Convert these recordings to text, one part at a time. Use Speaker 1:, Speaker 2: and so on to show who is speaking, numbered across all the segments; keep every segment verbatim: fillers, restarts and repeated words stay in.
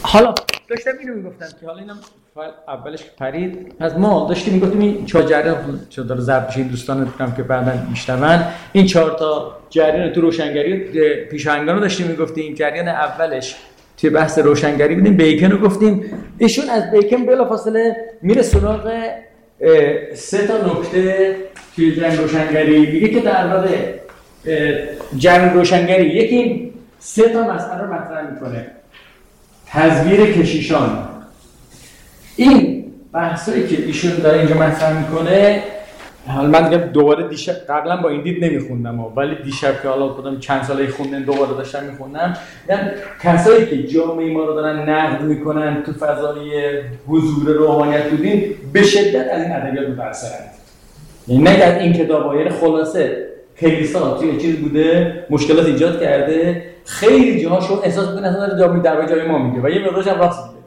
Speaker 1: حالا داشتم اینو میگفتم که حالا اینم فایل اولش پرید. از ما داشتیم میگفتیم این چهار جریان چه داره ضبط بشه، دوستان دیدم که بعداً میشنون این چهار تا جریان تو روشنگری پیشاهنگان رو داشتیم میگفتیم. جریان اولش توی بحث روشنگری بودیم، بیکن رو گفتیم. ایشون از بیکن بلافاصله میره سراغ سه تا نکته توی جریان روشنگری. میگه که در واقع جریان روشنگری یکی سه تا مسئله رو مطرح میکنه. تزویر کشیشان، این بحثایی که ایشون داره اینجا مطرح میکنه، حالا من میگم دوباره دیشب قبلا با این دید نمیخوندم ولی دیشب که حالا خودم چند ساله خوندم دوباره داشتم میخوندم، یعنی کسایی که جامعه ما رو دارن نقد میکنن تو فضای حضور روحانیت و دین به شدت از این ادبیات متاثرند. یعنی نه از این کتابا، یعنی خلاصه کلیسا توی چیز بوده مشکلات ایجاد کرده، خیلی جاهاشو احساس میکنه اصلا داره جامعه در جای ما میگه و یه مقدارش هم راست میگه.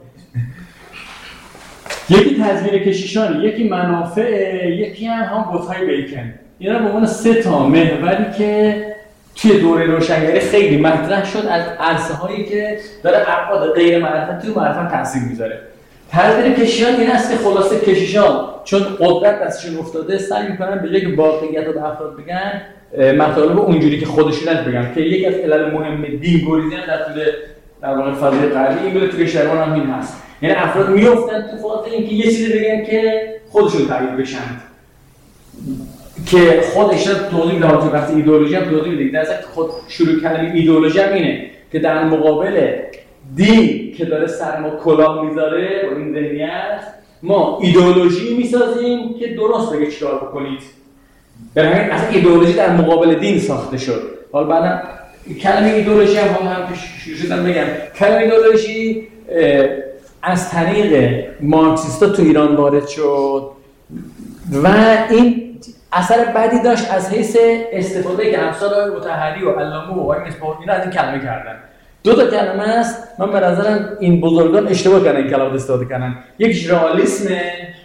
Speaker 1: یکی تزویر کشیشان، یکی منافع، یکی هم هم بت‌های بیکن. اینا به عنوان سه تا محوری که توی دوره روشنگری خیلی مطرح شد از عرصه‌هایی که داره ابعاد غیر معرفت تو معرفت تاثیر میذاره. تزویر کشیشان این است که خلاصه کشیشان چون قدرت دستشون افتاده سعی میکنن به جای که واقعیت رو به افراد بگن مطالب اونجوری که خودشونن بگن که یکی از علل مهم دین گریزی در طول در واقع فضای غربی این بوده، تو کشورمان هم این هست. یعنی افراد میافتن تو فاز اینکه یه چیزی بگن که خودشون تایید بشن، که خودش توضیح میده. تو بحث ایدئولوژی هم توضیح میده. در اصل خود شروع کلمه ایدئولوژی هم اینه که در مقابل دین که داره سر ما کلاه میذاره با این ذهنیت ما ایدئولوژی میسازیم که درست بگه چیکار بکنید. برای همین اصلا ایدئولوژی در مقابل دین ساخته شد. حالا بعدا کلمه ایدئولوژی هم هم هم شدم بگم کلمه ایدئولوژی از طریق مارکسیستا تو ایران وارد شد و این اثر بدی داشت از حیث استفاده که امثال آقای مطهری و علامه و آقای مصباح اینا از این کلمه کردن. دو تا کلمه است من به نظرم این بزرگان اشتباه کردن این کلمات استفاده کردن. یکیش رئالیسمه،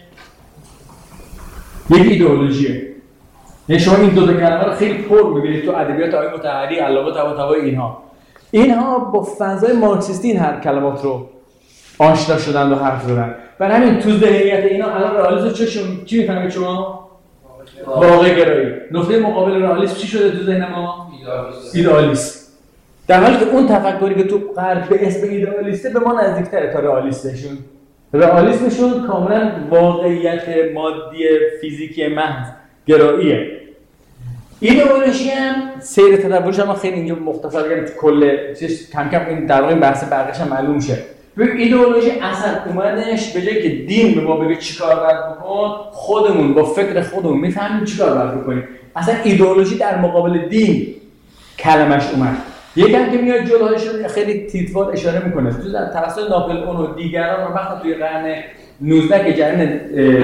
Speaker 1: یک ایدئولوژیه. یعنی شما این دو تا کلمه رو خیلی پر می‌بینید تو ادبیات آقای مطهری، علامه طباطبایی اینها. اینها با فضای مارکسیستی این هر کلمات رو آشنا شدن و حرف زدن. برای همین تو ذهنیت اینا الان رئالیسم چه شما چی می‌فهمید شما؟ واقع گرایی. نقطه مقابل رئالیسم چی شده تو ذهن ما؟ ایدئالیسم. در حالی که اون تفکری که تو غرب به اسم ایدئالیسته به ما نزدیک‌تره تا رئالیستشون. رئالیسمشون کاملا واقعیت مادی فیزیکی محض گراییه. ایدئولوژی هم سیر تدبرش هم خیلی اینجا مختصر بگم تو کل چیز کم کم این در واقع این بحث بقیه‌اش هم معلوم شه. ببین ایدئولوژی اصلا اومدنش به جای که دین به ما بگه چیکار باید بکن، خودمون با فکر خودمون میفهمیم چیکار باید بکنیم. اصلا ایدئولوژی در مقابل دین کلمش اومد. یکم که میاد جلوهاش خیلی تیتوار اشاره میکنه تو در توسط ناپلئون و دیگران و وقتی توی قرن نوزده که جریان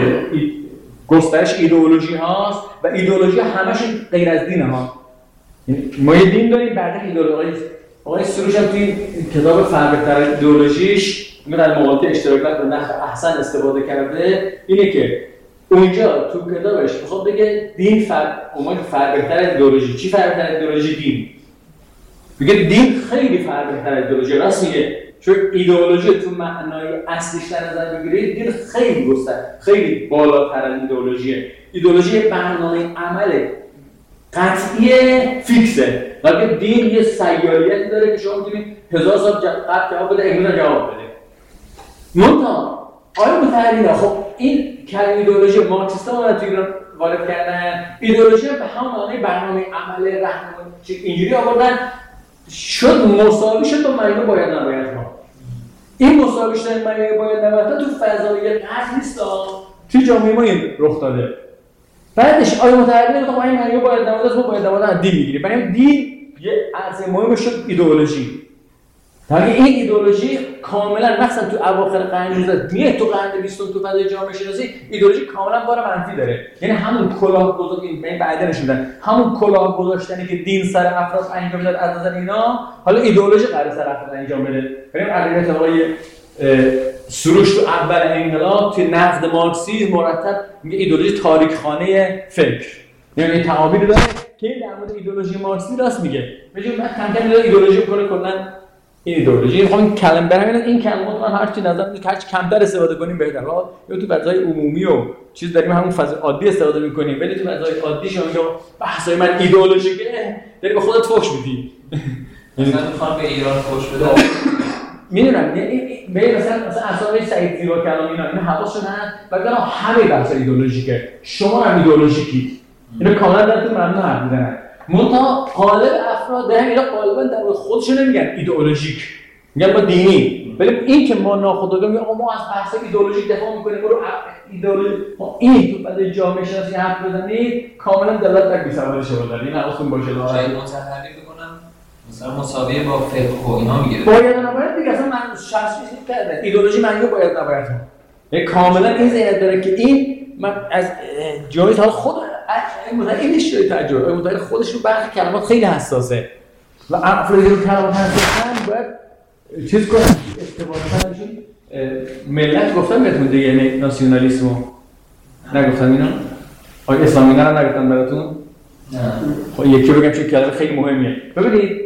Speaker 1: گسترش ایدئولوژی هاست و ایدئولوژی همش غیر از دینه ها. ما یه دین داریم بعد ایدئولوژی. آقای سروش هم توی کتاب فرق بهتر ایدئولوژیش میگه در مقالطه اشتراکات به نحو احسن استفاده کرده اینه که اونجا تو کتابش میخواد بگه دین فرق اومد فرق بهتر ایدئولوژی. چی فرق بهتر ایدئولوژی؟ دین. میگه دین خیلی فرق بهتر ایدئولوژی. راست میگه، چون ایدئولوژی تو معنای اصلیش در نظر بگیرید دین خیلی گستر خیلی بالاتر از ایدئولوژیه. ایدئولوژی برنامه عمل قطعی فیکسه، ولی دین یه سیالیتی داره که شما میتونید هزار سال قبل جواب بده امروز جواب بده. منتها آیا متحرینا خب این کلمه ایدئولوژی مارکسیستا رو تو ایران وارد کردن، ایدئولوژی به همون معنی برنامه عمل رهنمایی اینجوری آوردن شد مساوی شد با معنی باید نباید ها. این مساوی شدن معنی باید نباید تو فضای قطع نیست توی جامعه ما این رخ داده. بعدش آیا متحرینا خب این معنی باید نباید ما باید نباید از دین میگیریم. برای دین یه عرصه مهم شد ایدئولوژی. تا این ایدئولوژی کاملا مثلا تو اواخر قرن نوزده میاد تو قرن بیستم تو فضای جامعه شناسی ایدئولوژی کاملا بار منفی داره. یعنی همون کلاه گذاشتن این بعدا نشوندن همون کلاه گذاشتنی که دین سر افراد انجام داد از نظر اینا حالا ایدئولوژی قرار سر افراد انجام بده. بریم ادبیات آقای سروش تو اول انقلاب تو نقد مارکسیسم مرتب میگه ایدئولوژی تاریکخانه فکر. یعنی تعابیر داره که در مورد ایدئولوژی مارکسی راست میگه. میگه من کم کم ایدئولوژی کنه کلا این ایدئولوژی. میخوام این کلمه برام این کلمات من هر چی نظر میاد هر چی کمتر استفاده کنیم بهتره. یا تو فضای عمومی و چیز داریم همون فضای عادی استفاده میکنیم، ولی تو فضای عادی شما میگم بحثای من ایدئولوژیکه داری به خودت فحش میدی.
Speaker 2: مثلا میخوام به ایران فحش بدم.
Speaker 1: میدونم به مثلا مثلا اسامی سعید زیبا کلامی اینا اینا حواسشون هست و بگن همه بحث ایدئولوژیکه، شما هم ایدئولوژیکی. اینا کاملا درتون ممنوع حرف میزنن. منتها غالب افراد هم اینا غالبا در خودشون نمیگن ایدئولوژیک، میگن با دینی. ولی این که ما ناخودآگاه میگیم ما از بحث ایدئولوژیک دفاع میکنیم، برو ایدئولوژی این تو بعد جامعه شناسی حرف بزنید کاملا دلالت بر بی‌سوادی شما داره. این حواستون باشه.
Speaker 2: شاید متحری بکنم مثلا مساویه با فقه و اینا میگیره.
Speaker 1: باید نباید دیگه اصلا من شخصی چیز کرده. ایدئولوژی معنی باید نباید. یعنی کاملا این ذهنیت داره که این من از جایی حال خود مثلا این شوی تجربه متأثر خودش رو برخی کلمات خیلی حساسه و افرادی رو کلمات حساسن باید چیز کنن استفاده کنن. ملت گفتم بهتون دیگه ناسیونالیسمو نگفتم اینا؟ آیا اسلامی اینا رو نگفتم براتون؟
Speaker 2: نه.
Speaker 1: خب یکی بگم چون کلمه خیلی مهمیه. ببینید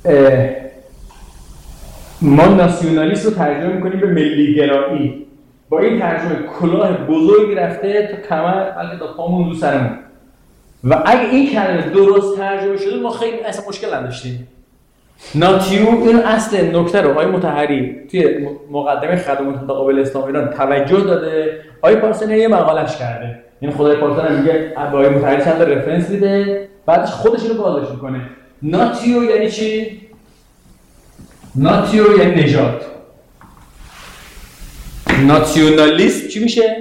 Speaker 1: ما ناسیونالیسم رو ترجمه میکنیم به ملی گرایی. با این ترجمه کلاه بزرگی رفته تا کمر بلکه تا پامون رو سرمون. و اگه این کلمه درست ترجمه شده ما خیلی اصلا مشکل نداشتیم. ناتیو این اصل نکته رو آقای مطهری توی مقدمه خدمات قابل اسلام ایران توجه داده. آقای پارسانی یه مقاله‌اش کرده. این خدای پارسانی میگه آقای مطهری چند تا رفرنس میده بعدش خودش رو بازش میکنه. ناتیو یعنی چی؟ ناتیو یعنی نژاد. ناسیونالیسم چی میشه؟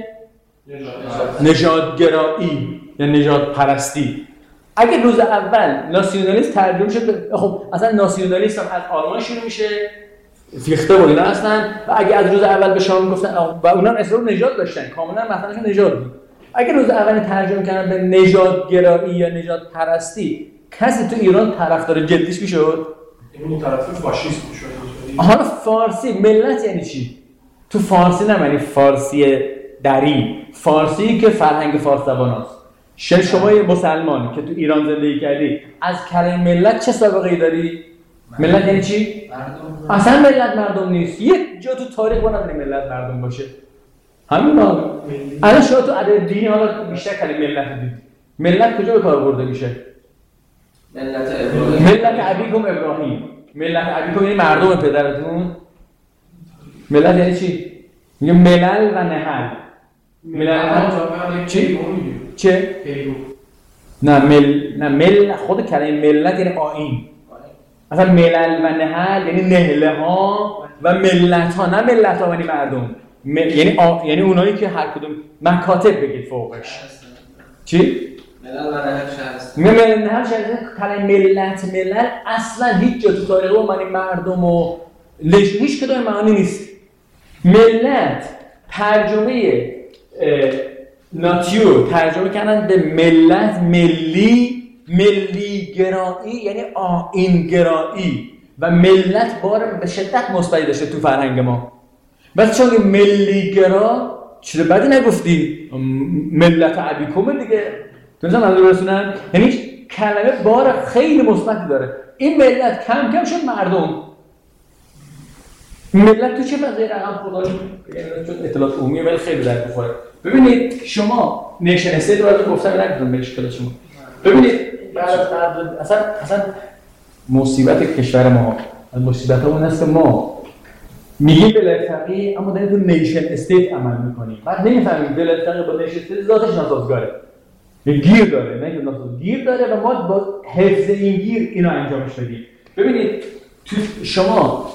Speaker 1: نژادگرایی یا نژاد پرستی. اگه روز اول ناسیونالیسم ترجمه شد خب اصلا ناسیونالیسم از آلمان شروع میشه، فیخته و اینا هستن و اگه از روز اول به شما میگفتن و اونا هم اصرار نژاد داشتن کاملا مثلا نژاد بود. اگه روز اول ترجمه کردن به نژادگرایی یا نژاد پرستی کسی تو ایران طرفدار جدیش میشد؟
Speaker 3: این طرفدار فاشیسم میشد.
Speaker 1: حالا فارسی ملت یعنی چی؟ تو فارسی نمانی فارسی دری، فارسی که فرهنگ فارس زباناست. شاید شما یه مسلمان که تو ایران زندگی کردی از کلمه ملت چه سابقه‌ای داری؟ ملت یعنی چی؟
Speaker 2: مردم.
Speaker 1: اصلا ملت مردم نیست. یک جا تو تاریخ ما نمی‌دونی ملت مردم باشه. همین حالا. الان شما تو ادب دینی حالا بیشتر کلمه ملت دید. ملت کجا به کار برده میشه؟
Speaker 2: ملت ابراهیم.
Speaker 1: ملت ابیکم ابراهیم. ملت ابیکم یعنی مردم پدرتون. ملت یعنی چی؟ میگه ملل و نهل. ملل چی؟ چه؟ نه مل نه مل خود کلمه ملت یعنی آیین. مثلا ملل و نهل یعنی نهله ها و ملت ها، نه ملت ها یعنی مردم. م... یعنی آ... یعنی اونایی که هر کدوم مکاتب بگید فوقش. چی؟
Speaker 2: ملل و نهل شهرستان.
Speaker 1: ملل نهل شهرستان کلمه ملت ملل اصلا هیچ جا تو تاریخ ما معنی مردم و لش هیچ کدوم معنی نیست. ملت ترجمه ناتیو ترجمه کردن به ملت ملی، ملی گرایی یعنی آیین گرایی و ملت بار به شدت مثبتی داشته تو فرهنگ ما. بس چون ملی گرا چیز بدی نگفتی، ملت ابیکم دیگه تونستم منظور برسونم، یعنی کلمه بار خیلی مثبتی داره. این ملت کم کم شد مردم. ملت تو چه فضای رقم خدایی چون اطلاعات عمومیه ولی خیلی درد می‌خوره. ببینید شما نیشن استیت رو الان گفتم نگفتم به اشکال شما. ببینید بعد از اصلا اصلا مصیبت کشور ما از مصیبتامون هست که ما میگیم ولایت فقیه اما داریم تو نیشن استیت عمل می‌کنیم. بعد نمی‌فهمیم ولایت فقیه با نیشن استیت ذاتش ناسازگاره. گیر داره، نه اینکه گیر داره و ما با حفظ این گیر اینو انجامش بدیم. ببینید تو شما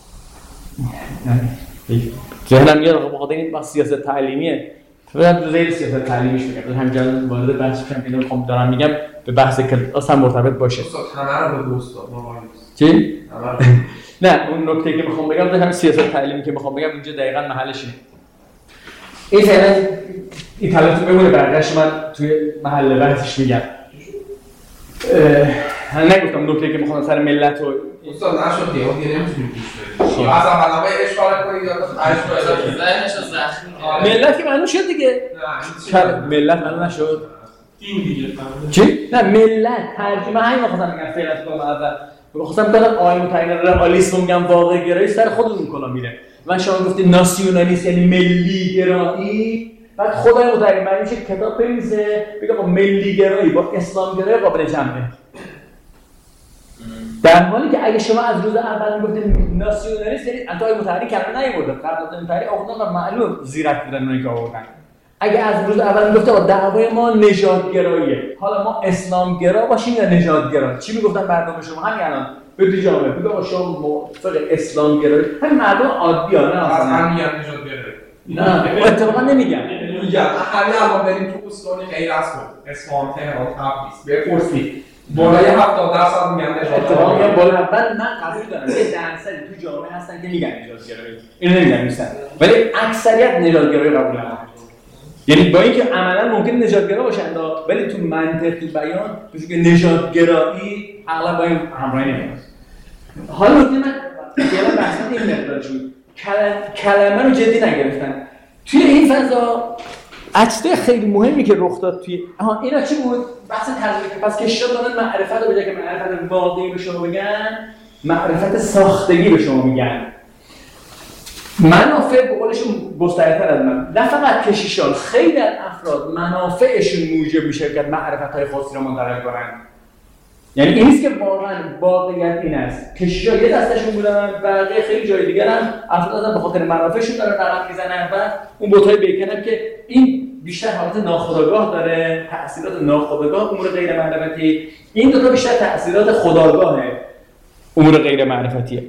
Speaker 1: ذهنم میاد بخاطر این بحث سیاست تعلیمیه. فقط تو زیر سیاست تعلیمیش میگم. همینجا وارد بحث میشم که اینو میخوام دارم میگم به بحث کلاس هم مرتبط باشه.
Speaker 3: استاد همه رو به استاد ما
Speaker 1: چی؟ نه اون نکته که میخوام بگم در همین سیاست تعلیمی که میخوام بگم اینجا دقیقاً محلش اینه. این فعلا این طلبتون بمونه برگشت من توی محل بحثش میگم. اه نگفتم نکته که میخوام سر ملت و
Speaker 3: استاد نشد دیگه اون دیگه نمیتونیم گوش بدیم. اصلا علاوه اشاره کنید یا اشاره
Speaker 2: ذهنش زخمی.
Speaker 1: ملت که معلوم شد دیگه. نه ملت معلوم نشد.
Speaker 3: دین دیگه.
Speaker 1: چی؟ نه ملت ترجمه همین می‌خواستم بگم فعلا تو اول خواستم بگم آقای متعین رئالیسم میگم واقع گرایی سر خودتون کلا میره. من شما گفتید ناسیونالیست یعنی ملی گرایی، بعد خدای متعین من میشه کتاب بنویسه بگم با ملی گرایی با اسلام گرایی قابل جمعه. در حالی که اگه شما از روز اول میگفتید ناسیونالیست یعنی انتهای متعین کلمه نیورده، قرارداد متعین آخوندان معلوم زیرک بودن اونایی که آوردن. اگه از روز اول میگفته با دعوای ما نژادگراییه، حالا ما اسلامگرا باشیم یا نژادگرا، چی میگفتن مردم شما همین الان به تو جامعه بگو با شما موافق اسلامگرایی، همین مردم عادی ها نه
Speaker 3: از هم میگن نژادگرایی،
Speaker 1: نه اتفاقا نمیگن
Speaker 3: میگن همین الان بریم تو استان غیر از خود اصفهان، تهران، تبریز بپرسید بالای هفتاد درصد میگن نژادگرایی.
Speaker 1: اتفاقا میگن بالا من من قبول دارم یه درصدی تو جامعه هستن که میگن نژادگرایی، اینو نمیگن نیستن، ولی اکثریت نژادگرایی قبول ندارن. یعنی با اینکه عملاً ممکن نژادگرا باشن ولی تو منطق تو بیان میشه که نژادگرایی اغلب با این همراهی نمیاد. حالا نکته من یه بحث این مقدار شد کلمه رو جدی نگرفتن توی این فضا. عطفه خیلی مهمی که رخ داد توی آها اینا چی بود؟ بحث تزریق. پس کشیدا دادن معرفت رو بجای که معرفت واقعی به شما بگن معرفت ساختگی به شما میگن. منافع به قولشون گسترده‌تر از من، نه فقط کشیشان، خیلی از افراد منافعشون موجب میشه که معرفت‌های خاصی رو منتقل کنن. یعنی این نیست که واقعا واقعیت این است کشیشا یه دستشون بودن بقیه خیلی جای دیگر هم افراد به خاطر منافعشون دارن رقم میزنن و اون بوتای بیکن هم که این بیشتر حالت ناخودآگاه داره، تأثیرات ناخودآگاه امور غیر معرفتی، این دو تا بیشتر تأثیرات خودآگاه امور غیر معرفتیه.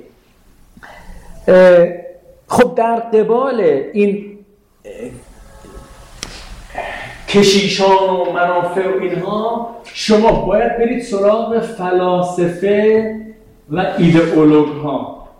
Speaker 1: خب در قبال این کشیشان و منافع و اینها شما باید برید سراغ فلاسفه و ایدئولوگ ها.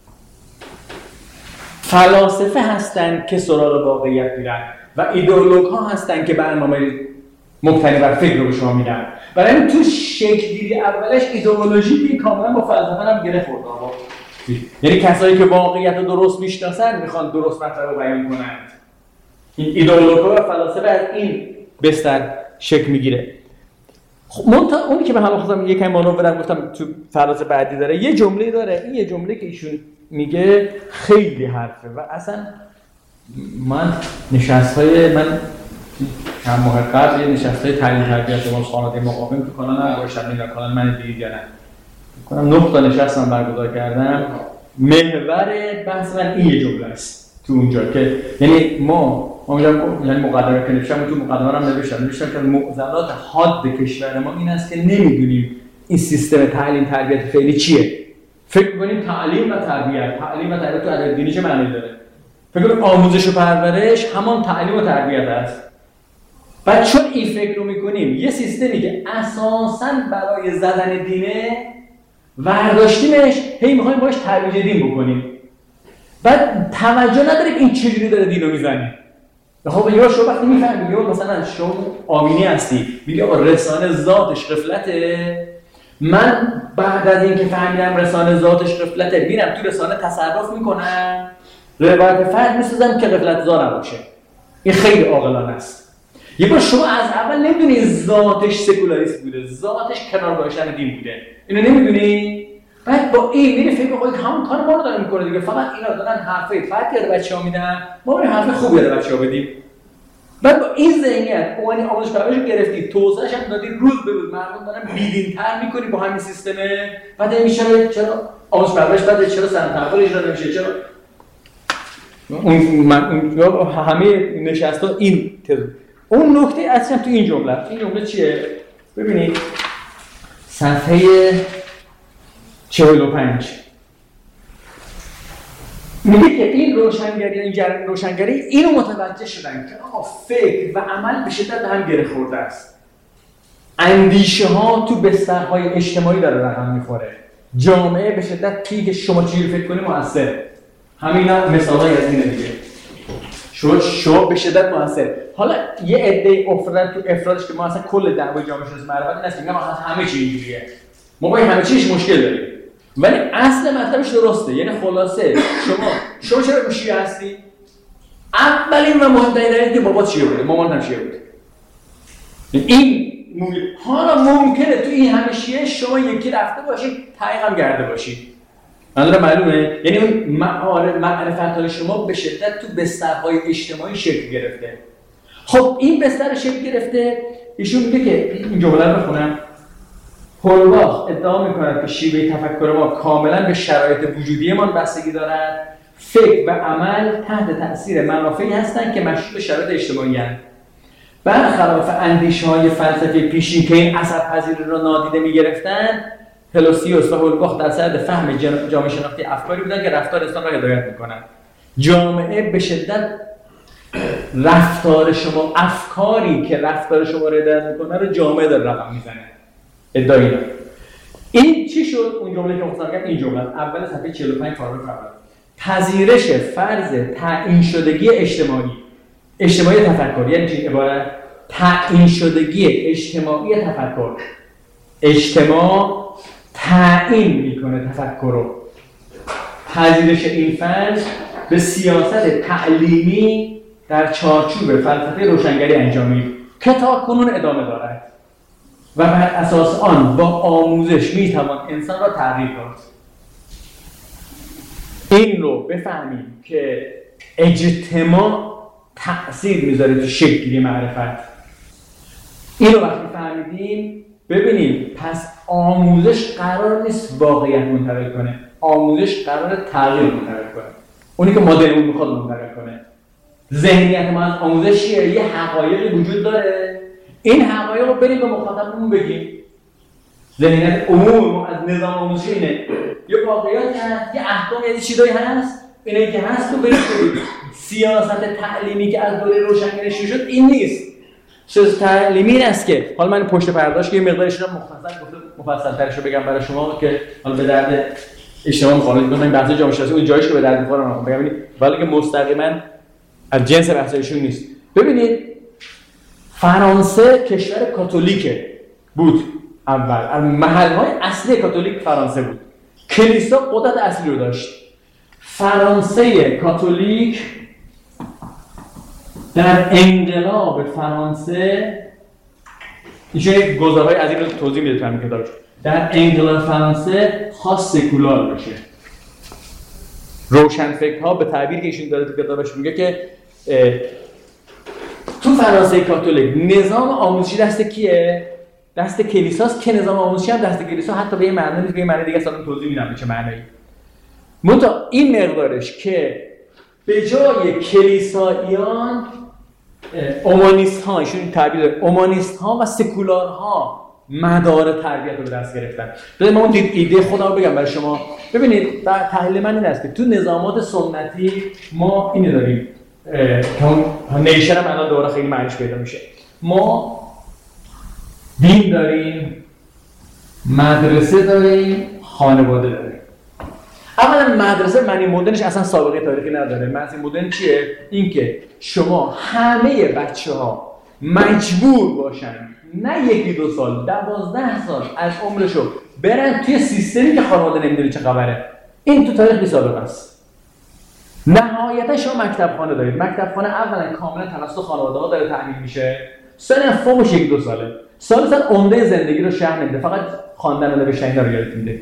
Speaker 1: فلاسفه هستن که سراغ واقعیت میرن و ایدئولوگ ها هستن که برنامه مبتنی بر فکر رو به شما میدن. برای این تو شکل‌گیری اولش ایدئولوژی که کاملا با فلسفه هم گره خورده. یعنی کسایی که واقعیت رو درست میشناسن میخوان درست مطلب رو بیان کنند. این ایدئولوژی و فلاسفه از این بستر شکل میگیره. خب منتها اونی که به هم خواستم یکم مانو بدم گفتم تو فراز بعدی داره یه جمله داره، این یه جمله که ایشون میگه خیلی حرفه و اصلا من نشست‌های من چند ماه قبل یه نشست‌های تعلیم تربیت ما خانواده مقاوم تو کانال هم گذاشتم این کانال من دیگه دیدن کنم نه تا نشست من برگزار کردم. محور بحث من این یه جمله است تو اونجا که یعنی ما ما میگم یعنی مقدمه که نوشتم تو مقدمه هم نوشتم نوشتم که معضلات حاد کشور ما این است که نمیدونیم این سیستم تعلیم تربیت فعلی چیه. فکر می‌کنیم تعلیم و تربیت، تعلیم و تربیت تو ادبیات دینی چه معنی داره؟ فکر کنیم آموزش و پرورش همان تعلیم و تربیت است. بعد چون این فکر رو می‌کنیم یه سیستمی که اساساً برای زدن دینه ورداشتیمش هی می‌خوایم باهاش ترویج دین بکنیم. بعد توجه نداریم این چجوری داره دین رو میزنیم. خب یا شما وقتی میفهمی یا مثلا شما آمینی هستی میگه آقا رسانه ذاتش غفلته، من بعد از اینکه فهمیدم رسانه ذاتش غفلته میرم تو رسانه تصرف میکنم روایت فرد میسازم که غفلت زا نباشه. این خیلی عاقلانه است. یه بار شما از اول نمیدونی ذاتش سکولاریسم بوده، ذاتش کنار گذاشتن دین بوده، اینو نمیدونی. بعد با این میره فکر می‌کنه همون کار ما رو داره میکنه دیگه، فقط اینا دارن حرفای فردی رو بچه‌ها میدن، ما بریم حرف خوبی رو بچه‌ها بدیم. بعد با این ذهنیت اونی آموزش پرورش گرفتی، توسعه‌اش هم دادی، روز به روز مردم دارن بی‌دین‌تر می‌کنی با همین سیستمه. بعد میشه چرا آموزش پرورش بعد چرا سن تحول اجرا نمیشه؟ چرا اون من اون همه نشستا این تز. اون نکته اصلا تو این جمله این جمله چیه؟ ببینید صفحه چهل و پنج میگه که این روشنگری این جریان روشنگری اینو متوجه شدن که آقا فکر و عمل به شدت هم گره خورده است. اندیشه ها تو بسترهای اجتماعی داره رقم میخوره. جامعه به شدت توی که شما چجوری فکر کنی مؤثر. همینا مثالای از اینه دیگه. شما شما به شدت مؤثر. حالا یه عده افراد تو افرادش که ما اصلا کل دعوای جامعه شناسی معرفت این است که میگم همه چی اینجوریه. ما با همه چیش مشکل داریم. ولی اصل مطلبش درسته. یعنی خلاصه شما شما چرا شیعه هستی؟ اولین و مهمترین دلیلی که بابات شیعه بوده، مامانت هم شیعه بوده. این مووی. حالا ممکنه تو این همشیه شما یکی رفته باشید تایقم گرده باشید. منظورم معلومه؟ یعنی اون معرفت‌های شما به شدت تو بسترهای اجتماعی شکل گرفته. خب این بستر شکل گرفته، ایشون میگه که این جمله رو بخونم. هولباخ ادعا میکند که شیوه تفکر ما کاملا به شرایط وجودیمان بستگی دارد. فکر و عمل تحت تأثیر منافعی هستند که مشروط به شرایط اجتماعی هستند. برخلاف اندیشه‌های فلسفی پیشین که این اثرپذیری را نادیده می‌گرفتند، هلوسیوس و هولباخ در صدد فهم جامعه شناختی افکاری بودند که رفتار انسان را هدایت می‌کنند. جامعه به شدت رفتار شما، افکاری که رفتار شما را هدایت می‌کنه رو جامعه داره رقم میزنه. ادعایی داره. این چی شد؟ اون جمله که مختصر کردم این جمله اول صفحه چهل و پنج پاراگراف اول. پذیرش فرض تعیین شدگی اجتماعی اجتماعی تفکر، یعنی چی عبارت؟ تعیین شدگی اجتماعی تفکر. اجتماع تعیین میکنه تفکر رو. پذیرش این فرض به سیاست تعلیمی در چارچوب فلسفه روشنگری انجامید که تا کنون ادامه دارد و بر اساس آن با آموزش میتوان انسان را تغییر داد. این رو بفهمیم که اجتماع تأثیر میذاره تو شکلی معرفت. این رو وقتی فهمیدیم ببینیم پس آموزش قرار نیست واقعیت منتقل کنه، آموزش قرار تغییر منتقل کنه، اونی که مدلمون میخواد منتقل کنه. ذهنیت ما از آموزش چیه؟ یه حقایقی وجود داره، این حقایق رو بریم به مخاطبمون بگیم. ذهنیت عموم ما از نظام آموزشی اینه، یه واقعیت هست، یه احکام، یه چیزایی هست، اینایی که هست تو بریم بگیم. سیاست تعلیمی که از دوره روشنگری شروع شد این نیست. سیاست تعلیمی این است که حالا من پشت پرداش که یه مقدارش رو مختصر مفصل‌ترش رو بگم برای شما که حالا به درد اجتماع می‌خوره. میگم این بحث جامعه شناسی اون جایش که به درد می‌خوره رو بگم، ولی که مستقیما از جنس بحثایشون نیست. ببینید فرانسه کشور کاتولیک بود اول، از محل‌های اصلی کاتولیک فرانسه بود. کلیسا قدرت اصلی رو داشت. فرانسه کاتولیک در انقلاب فرانسه ایشون یک گزارهای از این رو توضیح میده تو همین کتابش. در انقلاب فرانسه خاص سکولار بشه. روشنفکرها به تعبیر که ایشون داره تو کتابش میگه که تو فرانسه کاتولیک نظام آموزشی دست کیه؟ دست کلیساست که نظام آموزشی هم دست کلیسا حتی به این معنی نیست، به این معنی دیگه اصلا توضیح میدم چه معنی. منتها این مقدارش که به جای کلیساییان اومانیست ها، ایشون تعبیر داره، اومانیست ها و سکولار ها مدار تربیت رو به دست گرفتن. بذارید من اون ایده خودم رو بگم برای شما. ببینید در تحلیل من این است که تو نظامات سنتی ما اینو داریم که اون نیشن هم الان دوباره خیلی معنیش پیدا میشه. ما دین داریم، مدرسه داریم، خانواده داریم. اولا مدرسه معنی مدرنش اصلا سابقه تاریخی نداره. معنی مدرن چیه؟ این که شما همه بچه‌ها مجبور باشن نه یکی دو سال، دوازده سال از عمرشو برن توی سیستمی که خانواده نمیدونه چه خبره. این تو تاریخ بی سابقه است. نهایتا شما مکتب خانه دارید. مکتب خانه اولا کاملا توسط خانواده ها داره تأمین میشه. سن فوقش یک دو ساله. سال سال عمده زندگی رو شهر نمیده، فقط خواندن و نوشتن رو یادت میده.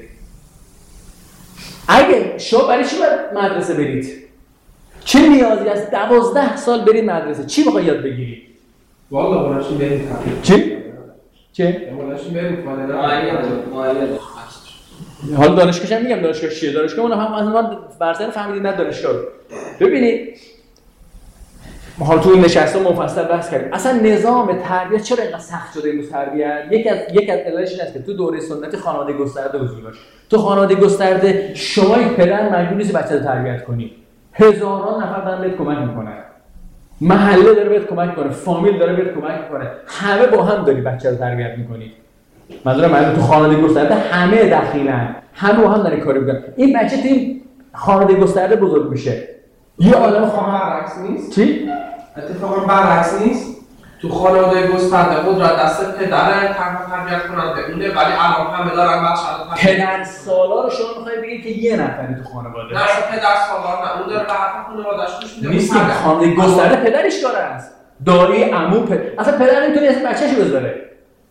Speaker 1: اگه شما برای چی باید مدرسه برید؟ چه نیازی است دوازده سال برید مدرسه؟ چی بخوای یاد بگیری؟
Speaker 3: والا اوناشون برید.
Speaker 1: چی؟ چه؟
Speaker 3: اوناشون برید والد.
Speaker 2: معلم.
Speaker 1: حالا دانشگاهش هم میگم دانشگاه چیه؟ دانشگاه اون هم از من برسر فهمیدین نه دانشگاه. ببینید ما حالا تو این نشسته مفصل بحث کردیم. اصلا نظام تربیت چرا اینقدر سخت شده امروز تربیت؟ یک از یک از علتش این است که تو دوره سنتی خانواده گسترده حضور داشت. تو خانواده گسترده شما یک پدر مجبور نیستی بچه رو تربیت کنی. هزاران نفر دارن بهت کمک میکنن. محله داره بهت کمک میکنه، فامیل داره بهت کمک میکنه. همه با هم داری بچه رو تربیت میکنی. منظورم من تو خانواده گسترده همه دخیلن. همه با هم دارن کاری میکنن. این بچه تو این خانواده گسترده بزرگ میشه. یه عالم
Speaker 3: خواهر برعکس نیست؟
Speaker 1: چی؟
Speaker 3: اتفاقا برعکس نیست؟ تو خانواده گسترده قدرت دست پدر تنها تربیت کننده اونه، ولی الان همه دارن بچه رو تربیت.
Speaker 1: پدر سالار شما میخوای بگید که یه نفری تو خانواده.
Speaker 3: نه پدر سالار نه، اون داره به حرف خانواده‌اش گوش میده.
Speaker 1: نیست که خانواده گسترده پدرش کاره است. دایی عمو پدر. اصلا پدر نمیتونه اسم بچه‌شو بذاره.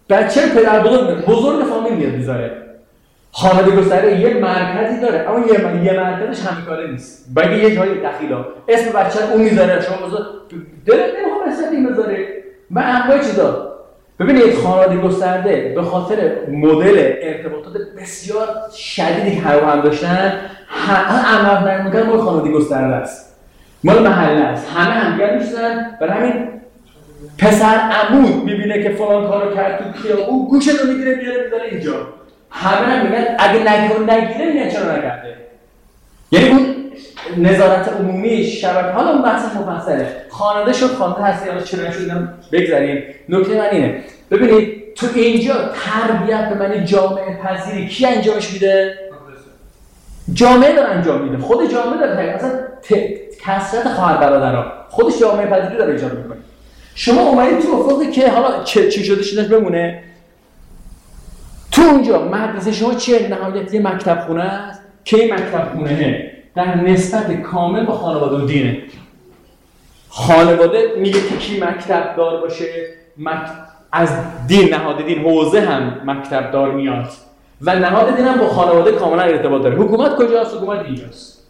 Speaker 1: بچه پدر بزرگ بزرگ فامیل میاد میذاره. خانواده گسترده یه مرکزی داره اما یه یه مرکزش همکاره نیست. باید یه جایی دخیلا اسم بچه اون میذاره شما بذار دلت نمیخواد اسم این بذاره. من انواع چیزا ببینید خانواده گسترده به خاطر مدل ارتباطات بسیار شدیدی که هم داشتن همه عمل میکنن مال خانواده گسترده است. مال محله است. همه همدیگر میشن برای همین پسر عمود میبینه که فلان کارو کرد تو خیابون گوشتو میگیره میاره میذاره اینجا. همه هم میگن اگه نگه نگیره میگن چرا نکرده. یعنی اون نظارت عمومی شبکه حالا اون بحث مفصله. خانواده شد خانواده هستی حالا چرا نشد اینم بگذاریم. نکته من اینه ببینید تو اینجا تربیت به معنی جامعه پذیری کی انجامش میده؟ جامعه داره انجام میده. خود جامعه داره مثلا کثرت خواهر برادرها خودش جامعه پذیری داره ایجاد میکنه. شما اومدید تو افقی که حالا چه چی شده شدش بمونه تو اونجا مدرسه شما چیه؟ نهایت یه مکتب خونه است که این مکتب خونه در نسبت کامل با خانواده و دینه. خانواده میگه که کی مکتب دار باشه مک... از دین نهاد دین حوزه هم مکتب دار میاد و نهاد دین هم با خانواده کاملا ارتباط داره. حکومت کجاست؟ حکومت اینجاست.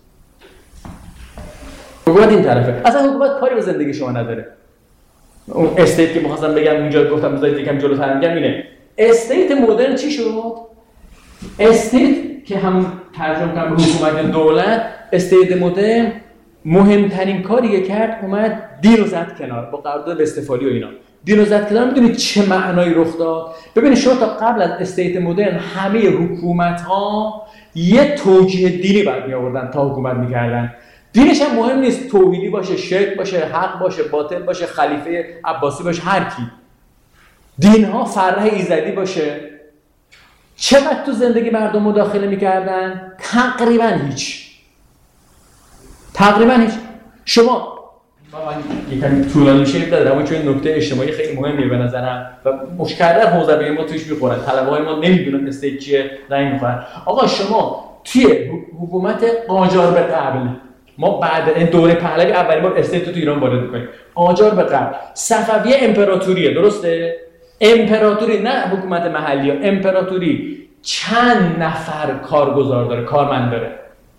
Speaker 1: حکومت این طرفه. اصلا حکومت کاری به زندگی شما نداره. اون استیت که می‌خواستم بگم اونجا گفتم بذارید یکم جلوتر میگم اینه. استیت مدرن چی شد؟ استیت که همون ترجمه کنم به حکومت دولت، استیت مدرن مهمترین کاری که کرد اومد دین رو زد کنار با قرارداد استفالی و اینا. دین رو زد کنار. میدونید چه معنایی رخ داد؟ ببینید شما تا قبل از استیت مدرن همه حکومت‌ها یه توجیه دینی برمی آوردن تا حکومت می‌کردن. دینش هم مهم نیست توحیدی باشه، شرک باشه، حق باشه، باطل باشه، خلیفه عباسی باشه، هر کی. دین‌ها فرع ایزدی باشه. چقدر تو زندگی مردم مداخله می‌کردن؟ تقریباً هیچ. تقریباً هیچ. شما یکم طولانی میشه داره اما چون نکته اجتماعی خیلی مهمیه به نظرم و مشکلات حوزه ما توش می‌خورن. طلبه‌های ما نمی‌دونن استیت چیه، رنگ می‌خورن. آقا شما توی حکومت قاجار به قبل ما بعد این دوره پهلوی اولین بار استیت تو ایران وارد می‌کنیم. قاجار به قبل صفویه امپراتوریه، درسته؟ امپراتوری نه حکومت محلی ها. امپراتوری چند نفر کارگزار داره، کارمند داره؟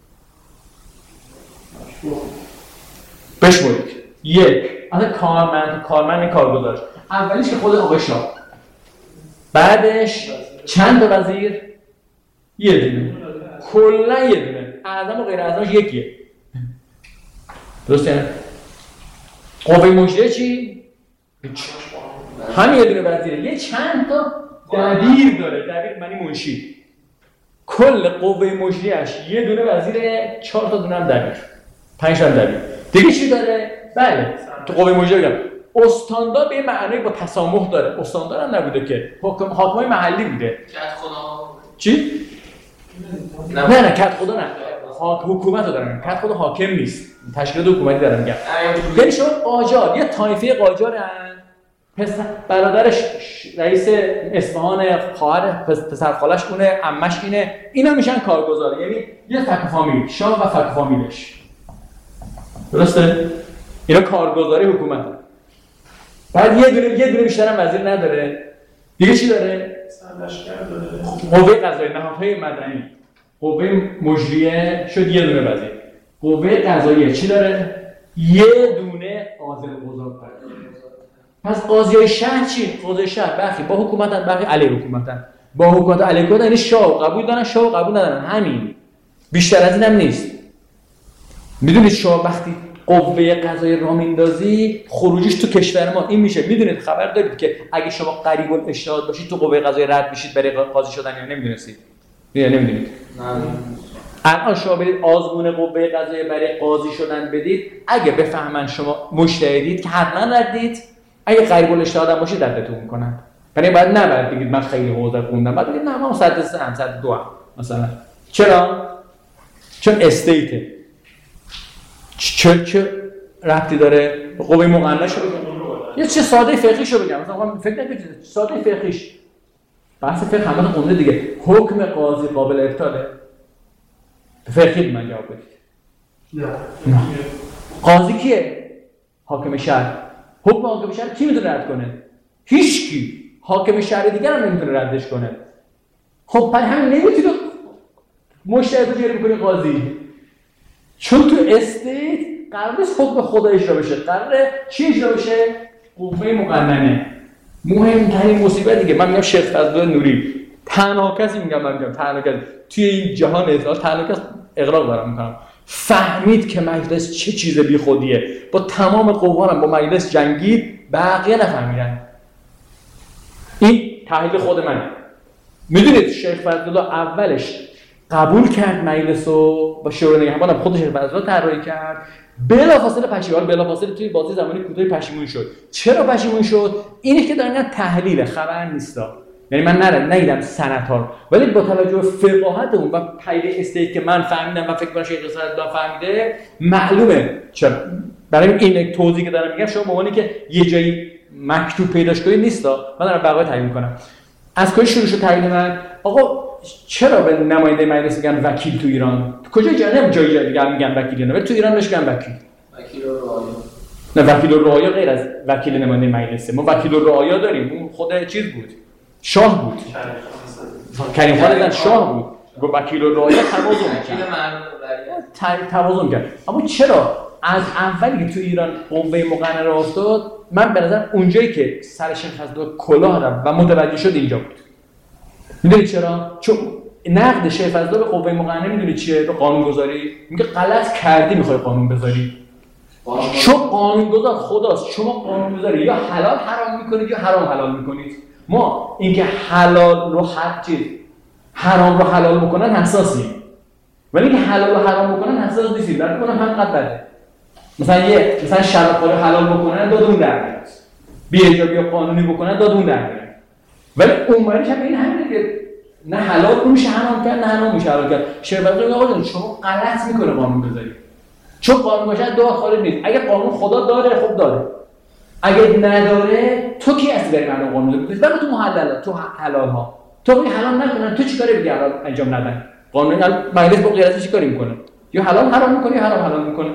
Speaker 1: بشمارید. یک. اصلا کارمند کارمند کارگزار اولیش که خود آقای شاه، بعدش چند تا وزیر؟ یه دونه. کلا یه دونه. اعظم و غیر اعظمش یکیه. درسته؟ قوه مجریه چی؟ همین یه دونه وزیره. یه چند تا دبیر داره. دبیر معنی منشی. کل قوه مجریه‌اش یه دونه وزیره، چهار تا دونه هم دبیر. پنج تا دبیر. دیگه چی داره؟ بله. تو قوه مجریه بگم. استاندار به معنی با تسامح داره. استاندار هم نبوده که. حکم حاکمای محلی بوده.
Speaker 2: کت خدا.
Speaker 1: چی؟ نه نه, نه کت خدا نه. حکومت رو دارن. کت خدا حاکم نیست. تشکیلات حکومتی دارن میگم. یعنی شما قاجار، یه طایفه قاجارن. پسر برادرش رئیس اصفهان، خواهر پسر خالش اونه، عمش اینه، اینا میشن کارگزار. یعنی یه فک فامیل، شاه و فک فامیلش. درسته؟ اینا کارگزاری حکومت. بعد یه دونه یه دونه بیشتر هم وزیر نداره. دیگه چی داره؟
Speaker 3: سرلشکر داره.
Speaker 1: قوه قضاییه، نهادهای مدنی. قوه مجریه شد یه دونه وزیر. قوه قضاییه چی داره؟ یه دونه قاضی بزرگ داره. پس قاضیای شهر چی؟ قاضی شهر برخی با حکومتن، برخی علیه حکومتن. با حکومت علیه حکومت یعنی شاه قبول دارن، شاه قبول ندارن. همین. بیشتر از این هم نیست. میدونید شاه وقتی قوه قضایی راه میندازی خروجیش تو کشور ما این میشه. میدونید خبر دارید که اگه شما قریب الاجتهاد باشید تو قوه قضایی رد میشید برای قاضی شدن یا نمیدونستید؟ یا نمیدونید؟ الان شما برید آزمون قوه قضایی برای قاضی شدن بدید، اگه بفهمن شما مجتهدید که حتما ردید، اگه قریب الاجتهاد هم باشید ردتون میکنن. یعنی بعد نبرید بگید من خیلی حوزه خوندم، بعد بگید نه من صد و سه هم صد و دو هم مثلا. چرا؟ چون استیته. چه چه ربطی داره؟ قوه مقننه‌شو بگم. یه چه ساده فقهیشو بگم. مثلا فکر نکنید ساده فقهیش. بحث فقه همه خونده دیگه. حکم قاضی قابل ابطاله؟ فقهی من جواب بدید.
Speaker 3: نه.
Speaker 1: نه. قاضی کیه؟ حاکم شهر. حکم حاکم شهر کی میتونه رد کنه؟ هیچ کی. حاکم شهر دیگر هم نمیتونه ردش کنه. خب پس همین نمیتونه مشترک رو بیاری بکنی قاضی، چون تو استیت قرار نیست حکم خدا اجرا بشه، قراره چی اجرا بشه؟ قوه مقننه. مهمترین مصیبت دیگه من میگم شیخ فضلالله نوری تنها کسی میگم من میگم تنها کسی توی این جهان اسلام تنها کسی اقرار دارم میکنم فهمید که مجلس چه چیز بیخودیه، با تمام قوام با مجلس جنگید، بقیه نفهمیدن. این تحلیل خود منه. میدونید شیخ فضلالله اولش قبول کرد مجلس رو، با شورای نگهبان هم خود شیخ فضلالله طراحی کرد، بلافاصله پشیمون بلافاصله توی بازی زمانی کوتاه پشیمون شد. چرا پشیمون شد؟ اینه که دارن تحلیل خبر نیستا، یعنی من نرم ندیدم سندها رو، ولی با توجه به فقاهت اون و تحلیل استیت که من فهمیدم و فکر کنم شیخ فضلالله فهمیده معلومه. چرا؟ برای این توضیحی که دارم میگم شما معنی که یه جایی مکتوب پیداش کنید نیستا، من دارم بقیه تعیین میکنم. از کجا شروع شد تعیین من؟ آقا چرا به نماینده مجلس میگن وکیل تو ایران؟ کجا جا جای جای دیگه میگن وکیل، نه ولی تو ایران بهش میگن وکیل.
Speaker 2: وکیل الرعایا.
Speaker 1: نه وکیل الرعایا غیر از وکیل نماینده مجلسه. ما وکیل الرعایا داریم، اون خود چیز بود، شاه بود، کریم خان زن شاه بود، گفت وکیل الرعایا توازن
Speaker 2: وکیل مردم
Speaker 1: توازن کرد. اما چرا از اولی که تو ایران قوه مقننه افتاد، من به نظر اونجایی که سر شیخ فضلالله کلاه رفت و متوجه شد اینجا بود. میدونید چرا؟ چون نقد شیخ فضلالله به قوه مقننه میدونید چیه؟ به قانونگذاری. میگه غلط کردی میخوای قانون بذاری. چون قانونگذار خداست، شما قانونگذاری یا حلال حرام میکنید یا حرام حلال میکنید. ما اینکه حلال رو هر چیز حرام رو حلال بکنن حساسیم، ولی اینکه حلال رو حرام بکنن حساس نیستیم. در کنم هم قد بده. مثلا یه مثلا شراب خوری حلال بکنن دادون در میاد، بی‌حجابی قانونی بکنن دادون در میاد، ولی اونوریش هم این همینه که نه حلال اون میشه حرام کرد نه حرام میشه حلال کرد. شیخ فضلالله میگه آقا شما غلط میکنه قانون بذاری، چون قانون باشه دو خالد نیست. اگه قانون خدا داره خب داره، اگه نداره تو کی هستی برای مردم قانون بذاری؟ برای تو محلل تو حلال ها تو میگی حلال نکنن، تو چیکاره میگی حلال انجام ندن؟ قانون مجلس با غیر از چیکاری میکنه؟ یا حلال حرام میکنه یا حرام حلال میکنه.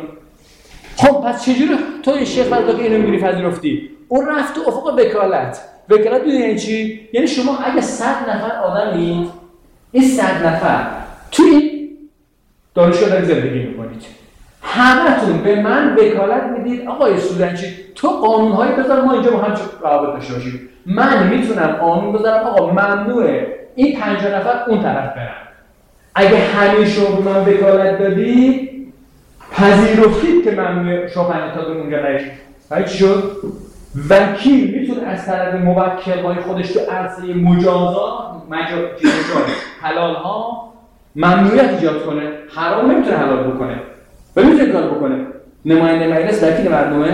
Speaker 1: خب پس چجوری تو شیخ فضلالله اینو میگیری پذیرفتی؟ اون رفت تو افق وکالت. وکالت میدونی یعنی چی؟ یعنی شما اگه صد نفر آدمید، این صد نفر تو این دانشگاه دارید زندگی میکنید، همتون به من وکالت میدید آقای سودنچی تو قانونهایی بذار ما اینجا با هم روابط داشته باشیم. من میتونم قانون بذارم آقا ممنوعه این پنجاه نفر اون طرف برن. اگه همه شما به من وکالت دادید پذیرفتید که ممنوعه شما پنجاه تا اونجا نرید. بعد چی شد؟ وکیل میتونه از طرف موکل‌های خودش تو عرصه مجازات مجازات حلال ها ممنوعیت ایجاد کنه، حرام نمیتونه حلال بکنه ولی میتونه کار بکنه. نماینده مجلس وکیل مردمه،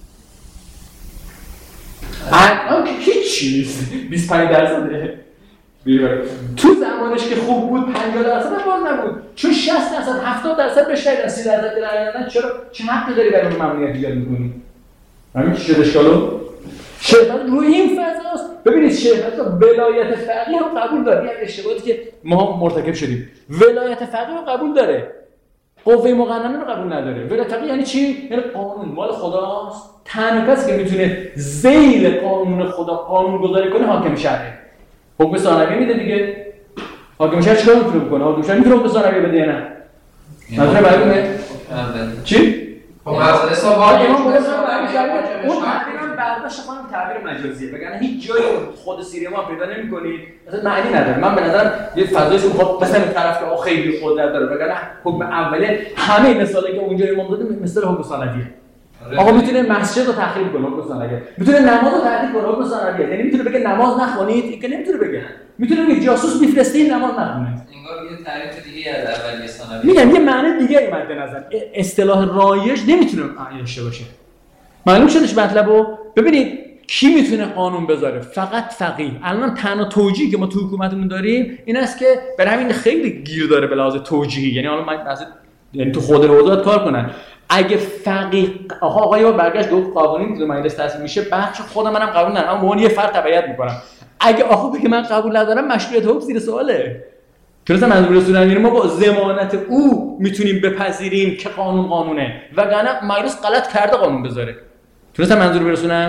Speaker 1: الان که هیچ نیست، بیست و پنج درصده. تو زمانش که خوب بود پنجاه درصد باز نبود، چون شصت درصد هفتاد درصد بهش ندادن، سی درصد درآمدن. چرا چه حقی داری برای اون ممنوعیت ایجاد می‌کنی؟ همین چی شده اشکالو؟ شیخ روی این فضاست. ببینید شیخ ولایت فقیه رو قبول داره، یعنی اشتباهاتی که ما مرتکب شدیم. ولایت فقیه رو قبول داره، قوه مقننه رو قبول نداره. ولایت فقیه یعنی چی؟ یعنی قانون مال خداست، تنها کسی که میتونه ذیل قانون خدا قانون گذاری کنه حاکم شهره. حکم ثانویه میده دیگه. حاکم شهر چیکار میتونه بکنه؟ حاکم شهر میتونه حکم ثانویه بده یا نه؟ مثلا معلومه؟ چی؟
Speaker 3: خب مسئله سوال
Speaker 1: امام حکم ثانویه اون تقریبا برداشت خانم تعبیر مجازیه، وگرنه هیچ جای خود سیره ما پیدا نمی‌کنید. مثلا معنی نداره. من به نظرم یه فضایش خود مثلا طرف که خیلی قدرت داره، وگرنه حکم اوله همه مثالی که اونجا امام داده مثل حکم ثانویه. آقا میتونه مسجد رو تخریب کنه حکم ثانویه، میتونه نماز رو تعطیل کنه حکم ثانویه. یعنی میتونه بگه نماز نخونید، این که نمیتونه بگه. میتونه بگه جاسوس میفرستید نماز نخونید.
Speaker 2: انگار یه تعریف دیگه از اولیه ثانویه.
Speaker 1: میگم یه معنی دیگه مد نظر. اصطلاح رایج نمیتونه معنی داشته باشه. معلوم شدش مطلبو؟ ببینید کی میتونه قانون بذاره؟ فقط فقیه. الان تنها توجیهی که ما تو حکومتمون داریم این است که برای همین خیلی گیر داره به لحاظ توجیهی. یعنی حالا من از یعنی تو خود حوزات کار کنن. اگه فقیه آقا آقا برگشت گفت قانونی که مجلس تصویب میشه، بخش خودم منم قبول ندارم، اما یه فرد تبعیت میکنم. اگه آقا بگه من قبول ندارم، مشروعیت حکم زیر سواله. چون مثلا منظور رسول الله ما با ضمانت او میتونیم بپذیریم که قانون قانونه، وگرنه مجلس غلط کرده قانون بذاره. چون مثلا منظور رسول الله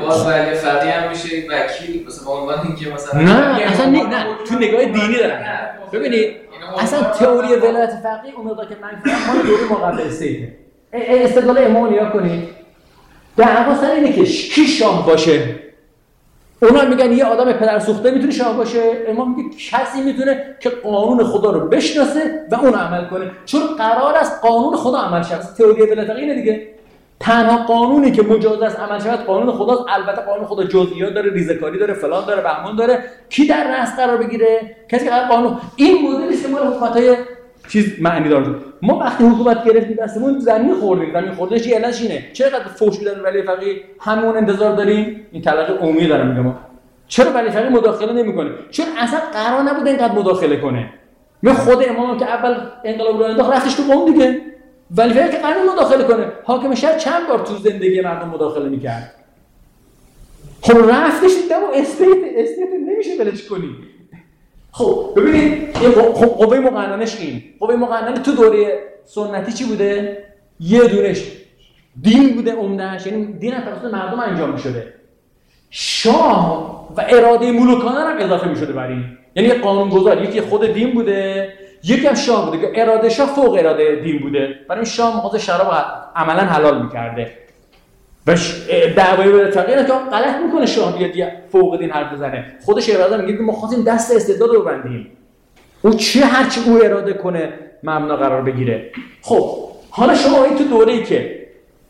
Speaker 2: باز ولی فقیه هم میشه وکیل مثلا به عنوان اینکه مثلا
Speaker 1: نه اصلا نه, نه. تو نگاه دینی دارم ببینید اصلا تئوری ولایت فقیه اون مقدار که من فهمم مال دوره ما قبل استیته استدلال امام نیا کنید دعوا سر اینه که کی شاه باشه اونا میگن یه آدم پدر سوخته میتونه شاه باشه امام میگه کسی میتونه که قانون خدا رو بشناسه و اون عمل کنه چون قرار است قانون خدا عمل شه تئوری ولایت فقیه اینه دیگه تنها قانونی که مجاز است عمل شود قانون خداست البته قانون خدا جزئیات داره ریزه‌کاری داره فلان داره بهمان داره کی در رأس قرار بگیره کسی که قانون این مدلی است که مال حکومت‌های چیز معنی داره ما وقتی حکومت گرفتیم دستمون زمین خوردیم زمین خوردنش یه علتش اینه چقدر فوش میدن ولی فقیه همون انتظار داریم این تلقی عمومی دارم میگم ما چرا ولی فقیه مداخله نمیکنه چون اصلا قرار نبود اینقدر مداخله کنه من خود امام که اول انقلاب رو انداخت رفتش تو قم دیگه ولی فقیه که قرار مداخله کنه حاکم شهر چند بار تو زندگی مردم مداخله میکرد خب رفتش دیدم و استیت استیت نمیشه ولش کنی خب ببینید این خب قوه مقننش این قوه مقننه تو دوره سنتی چی بوده یه دونش دین بوده عمده‌اش یعنی دین از توسط مردم انجام می‌شده شاه و اراده ملوکانه هم اضافه می‌شده بر این یعنی یه قانونگذار یکی خود دین بوده یکی هم شاه بوده که اراده شاه فوق اراده دین بوده برای شاه مقاضی شراب عملاً حلال می‌کرده و دعوای ولایت فقیه اینه که غلط میکنه شاه بیاد فوق دین حرف بزنه خودش اراده میگه که ما خواستیم دست استبداد رو ببندیم او چه هرچی او اراده کنه مبنا قرار بگیره خب حالا شما این تو دوره‌ای که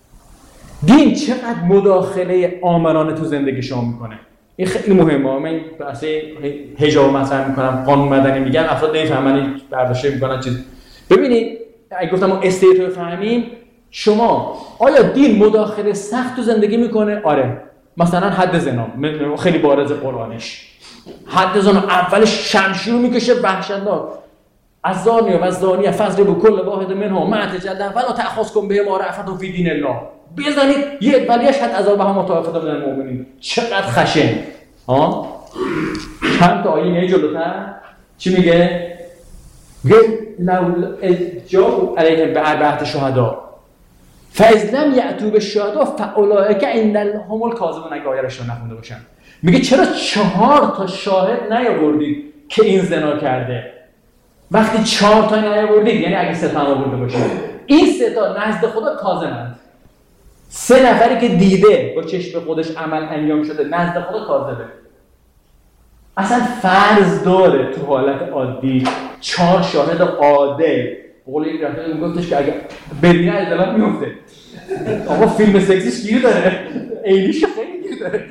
Speaker 1: دین چقدر مداخله آمرانه تو زندگی شما میکنه این خیلی مهمه من بحث حجاب مطرح میکنم قانون مدنی میگم افراد نمیفهمن برداشت میکنن چیز ببینید اگه گفتم ما استیت رو بفهمیم شما آیا دین مداخله سخت تو زندگی میکنه؟ آره مثلا حد زنا خیلی بارز قرآنش حد زنا اولش شمشیر میکشه وحشتناک از زانی و زانیه فضل به کل واحد منها معتجل ولا تأخذکم به ما رأفت فی دین الله بزنید یه ولیش حد عذابها متوافقه من المؤمنین چقدر خشن ها چند تا آیه یه جلوتر چی میگه میگه لو جاءوا علیهم بأربعة شهداء فاذ لم یأتوا بالشهداء فاولئک عندهم الکاذبون اگه آیه‌اش رو نخونده باشن میگه چرا چهار تا شاهد نیاوردید که این زنا کرده وقتی چهار تا نیاوردید یعنی اگه سه تا آورده باشه این سه تا نزد خدا کاذبند سه نفری که دیده با چشم خودش عمل انجام شده نزد خدا کاذبه اصلا فرض داره تو حالت عادی چهار شاهد عادل قول یک رفته میگفتش که اگه ببینه عدالت میفته آقا فیلم سکسیش گیر داره عینیش خیلی گیر داره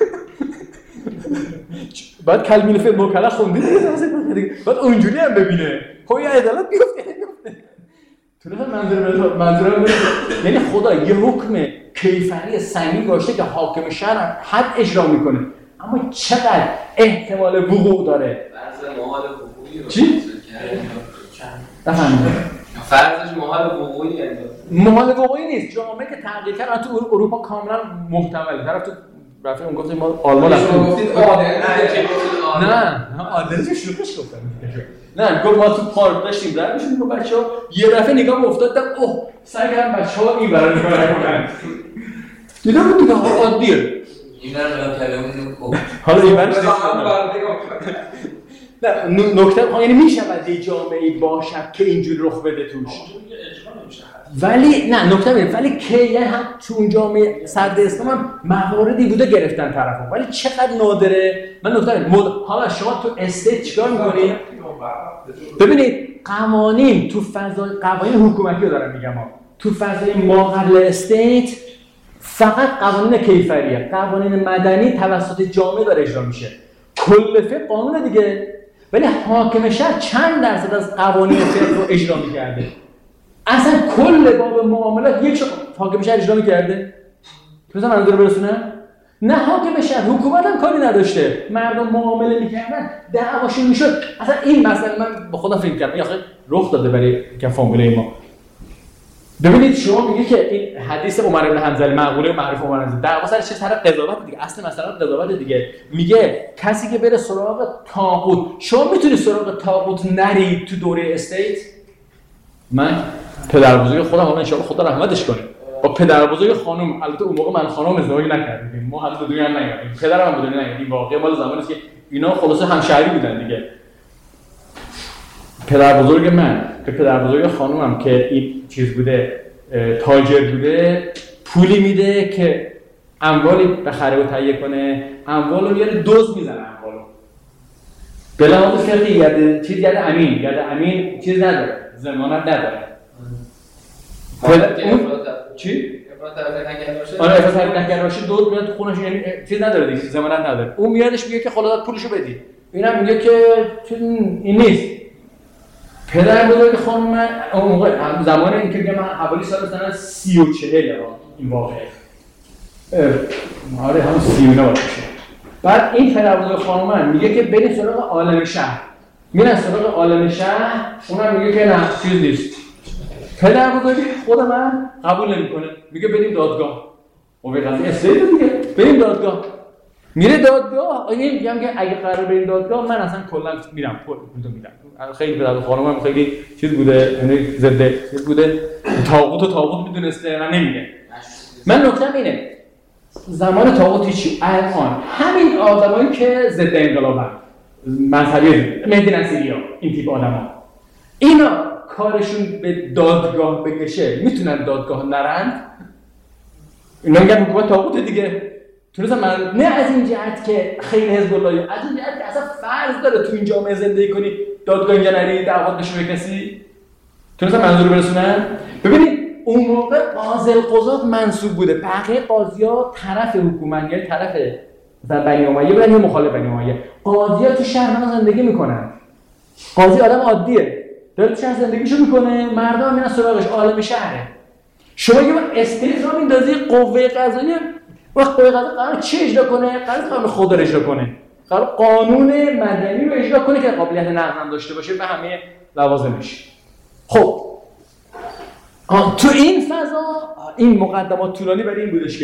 Speaker 1: بعد کلمین فیلم مکلا خوندی دیگه بعد اونجوری هم ببینه خب یه عدالت میفته تو نفر منظور منظورم یعنی خدا یه حکم کیفری سنگین گذاشته که حاکم شهر حد اجرا میکنه اما چقدر احتمال وقوع داره
Speaker 2: فرض محال وقوعی رو
Speaker 1: چی؟ نفهمیدم
Speaker 2: فرضش محال وقوعی یعنی
Speaker 1: محال وقوعی نیست جامعه که تغییر کرد تو اروپا کاملا محتمله طرف تو رفیق اون گفتیم ما آلمان
Speaker 3: شما گفتید عادل
Speaker 1: نه نه عادلش شوخش گفتم نه گفت ما تو پارک داشتیم در میشیم با بچه‌ها یه دفعه نگاه افتادم اوه سگم بچه‌ها این برای میبرن دیدم دیگه عادیه
Speaker 2: اینا رو کلمه کو
Speaker 1: حالا این برش نه نکته یعنی میشود یه جامعه‌ای باشد که اینجوری رخ بده توش ولی نه نکته اینه ولی که یعنی هم تو اون جامعه صدر اسلام هم مواردی بوده گرفتن طرفا ولی چقدر نادره من نکته اینه حالا شما تو استیت چیکار می‌کنید ببینید قوانین تو فضای قوانین حکومتی رو دارم میگم ها تو فضای ما قبل استیت فقط قوانین کیفریه قوانین مدنی توسط جامعه داره اجرا میشه کل فقه قانون دیگه ولی حاکم شهر چند درصد از قوانین فقه رو اجرا میکرده اصلا کل باب معاملات یک حاکم شهر اجرا میکرده مثلا منظور برسونم نه حاکم شهر حکومت هم کاری نداشته مردم معامله میکردن دعواشون میشد اصلا این مسئله من با خودم فکر کردم این آخه رخ داده برای که فرموله ما ببینید شما میگه که این حدیث عمر بن حنظله مقوله معروف عمر بن حنظله دعوا سر چه طرف قضاوت دیگه اصل مثلا قضاوت دیگه میگه کسی که بره سراغ طاغوت شما میتونی سراغ طاغوت نری تو دوره استیت من پدربزرگ خودم ان شاء الله خدا رحمتش کنه با پدر بزرگ خانم، البته اون موقع من خانم ازدواج نکردیم، ما هنوز به دنیا هم نیومدیم، پدرم هم به دنیا نیومد. این واقعه مال زمانی است که اینا خلاصه همشهری بودن دیگه. پدر بزرگ من که پدر بزرگ خانومم که این چیز بوده، تاجر بوده، پولی میده که اموالی بخره و تهیه کنه، اموالو میاره دزد میزنه اموالو. بلحاظ فقهی یاد چیز یاد امین، یاد امین چیز نداره، ضمانت نداره. اون چی؟
Speaker 2: افراد طرف نگه باشه.
Speaker 1: آره افراد طرف نگه باشه دزد میاد تو خونش، یعنی چیز نداره دیگه، ضمانت نداره. اون میادش میگه که خلاص پولشو بدی. اینم میگه که این نیست. پدر بزرگ خانم من اون موقع زمان اینکه میگم من حوالی سال مثلا سی و چهل این واقعه. آره همون سی و نه باشه. بعد این پدر بزرگ خانم من میگه که بریم سراغ عالم شهر. میرن سراغ عالم شهر، اونم میگه که نه چیز نیست. پدر بزرگ خود من قبول نمیکنه. میگه بریم دادگاه. و به قضیه استید دیگه. بریم دادگاه. میره دادگاه، این میگم که اگه قرار بریم دادگاه من اصلا کلا میرم پول میدم. خیلی پدر خانمم خیلی چیز بوده، یعنی ضد چیز بوده، طاغوت و طاغوت میدونسته، من نمیگه. من نکتم اینه، زمان طاغوت چی؟ الان همین آدمایی که ضد انقلابن، مذهبی، مهدی نصیری‌ها، این تیپ آدما، اینا کارشون به دادگاه بکشه، میتونن دادگاه نرن؟ اینا میگن حکومت طاغوت دیگه. تو من نه از این جهت که خیلی حزب اللهی، از این جهت که اصلا فرض داره تو این جامعه زندگی کنی دادگاه اینجا نری دعوت بشه به کسی. تو مثلا منظور برسونن. ببینید اون موقع قاضی القضات منصوب بوده، بقیه قاضی‌ها طرف حکومت یا طرف مثلا بنی امیه بودن یا مخالف بنی امیه. قاضی‌ها تو شهر ما زندگی میکنن. قاضی آدم عادیه، داره تو شهر زندگیشو میکنه، مردم میرن سراغش، عالم شهره. شما یه استیت را میندازی قوه قضاییه، وقت قوه قضاییه قرار چی اجرا کنه؟ قرار قانون خدا رو اجرا کنه. قرار قانون مدنی رو اجرا کنه که قابلیت نقض هم داشته باشه به همه لوازمش. خب تو این فضا این مقدمات طولانی برای این بودش که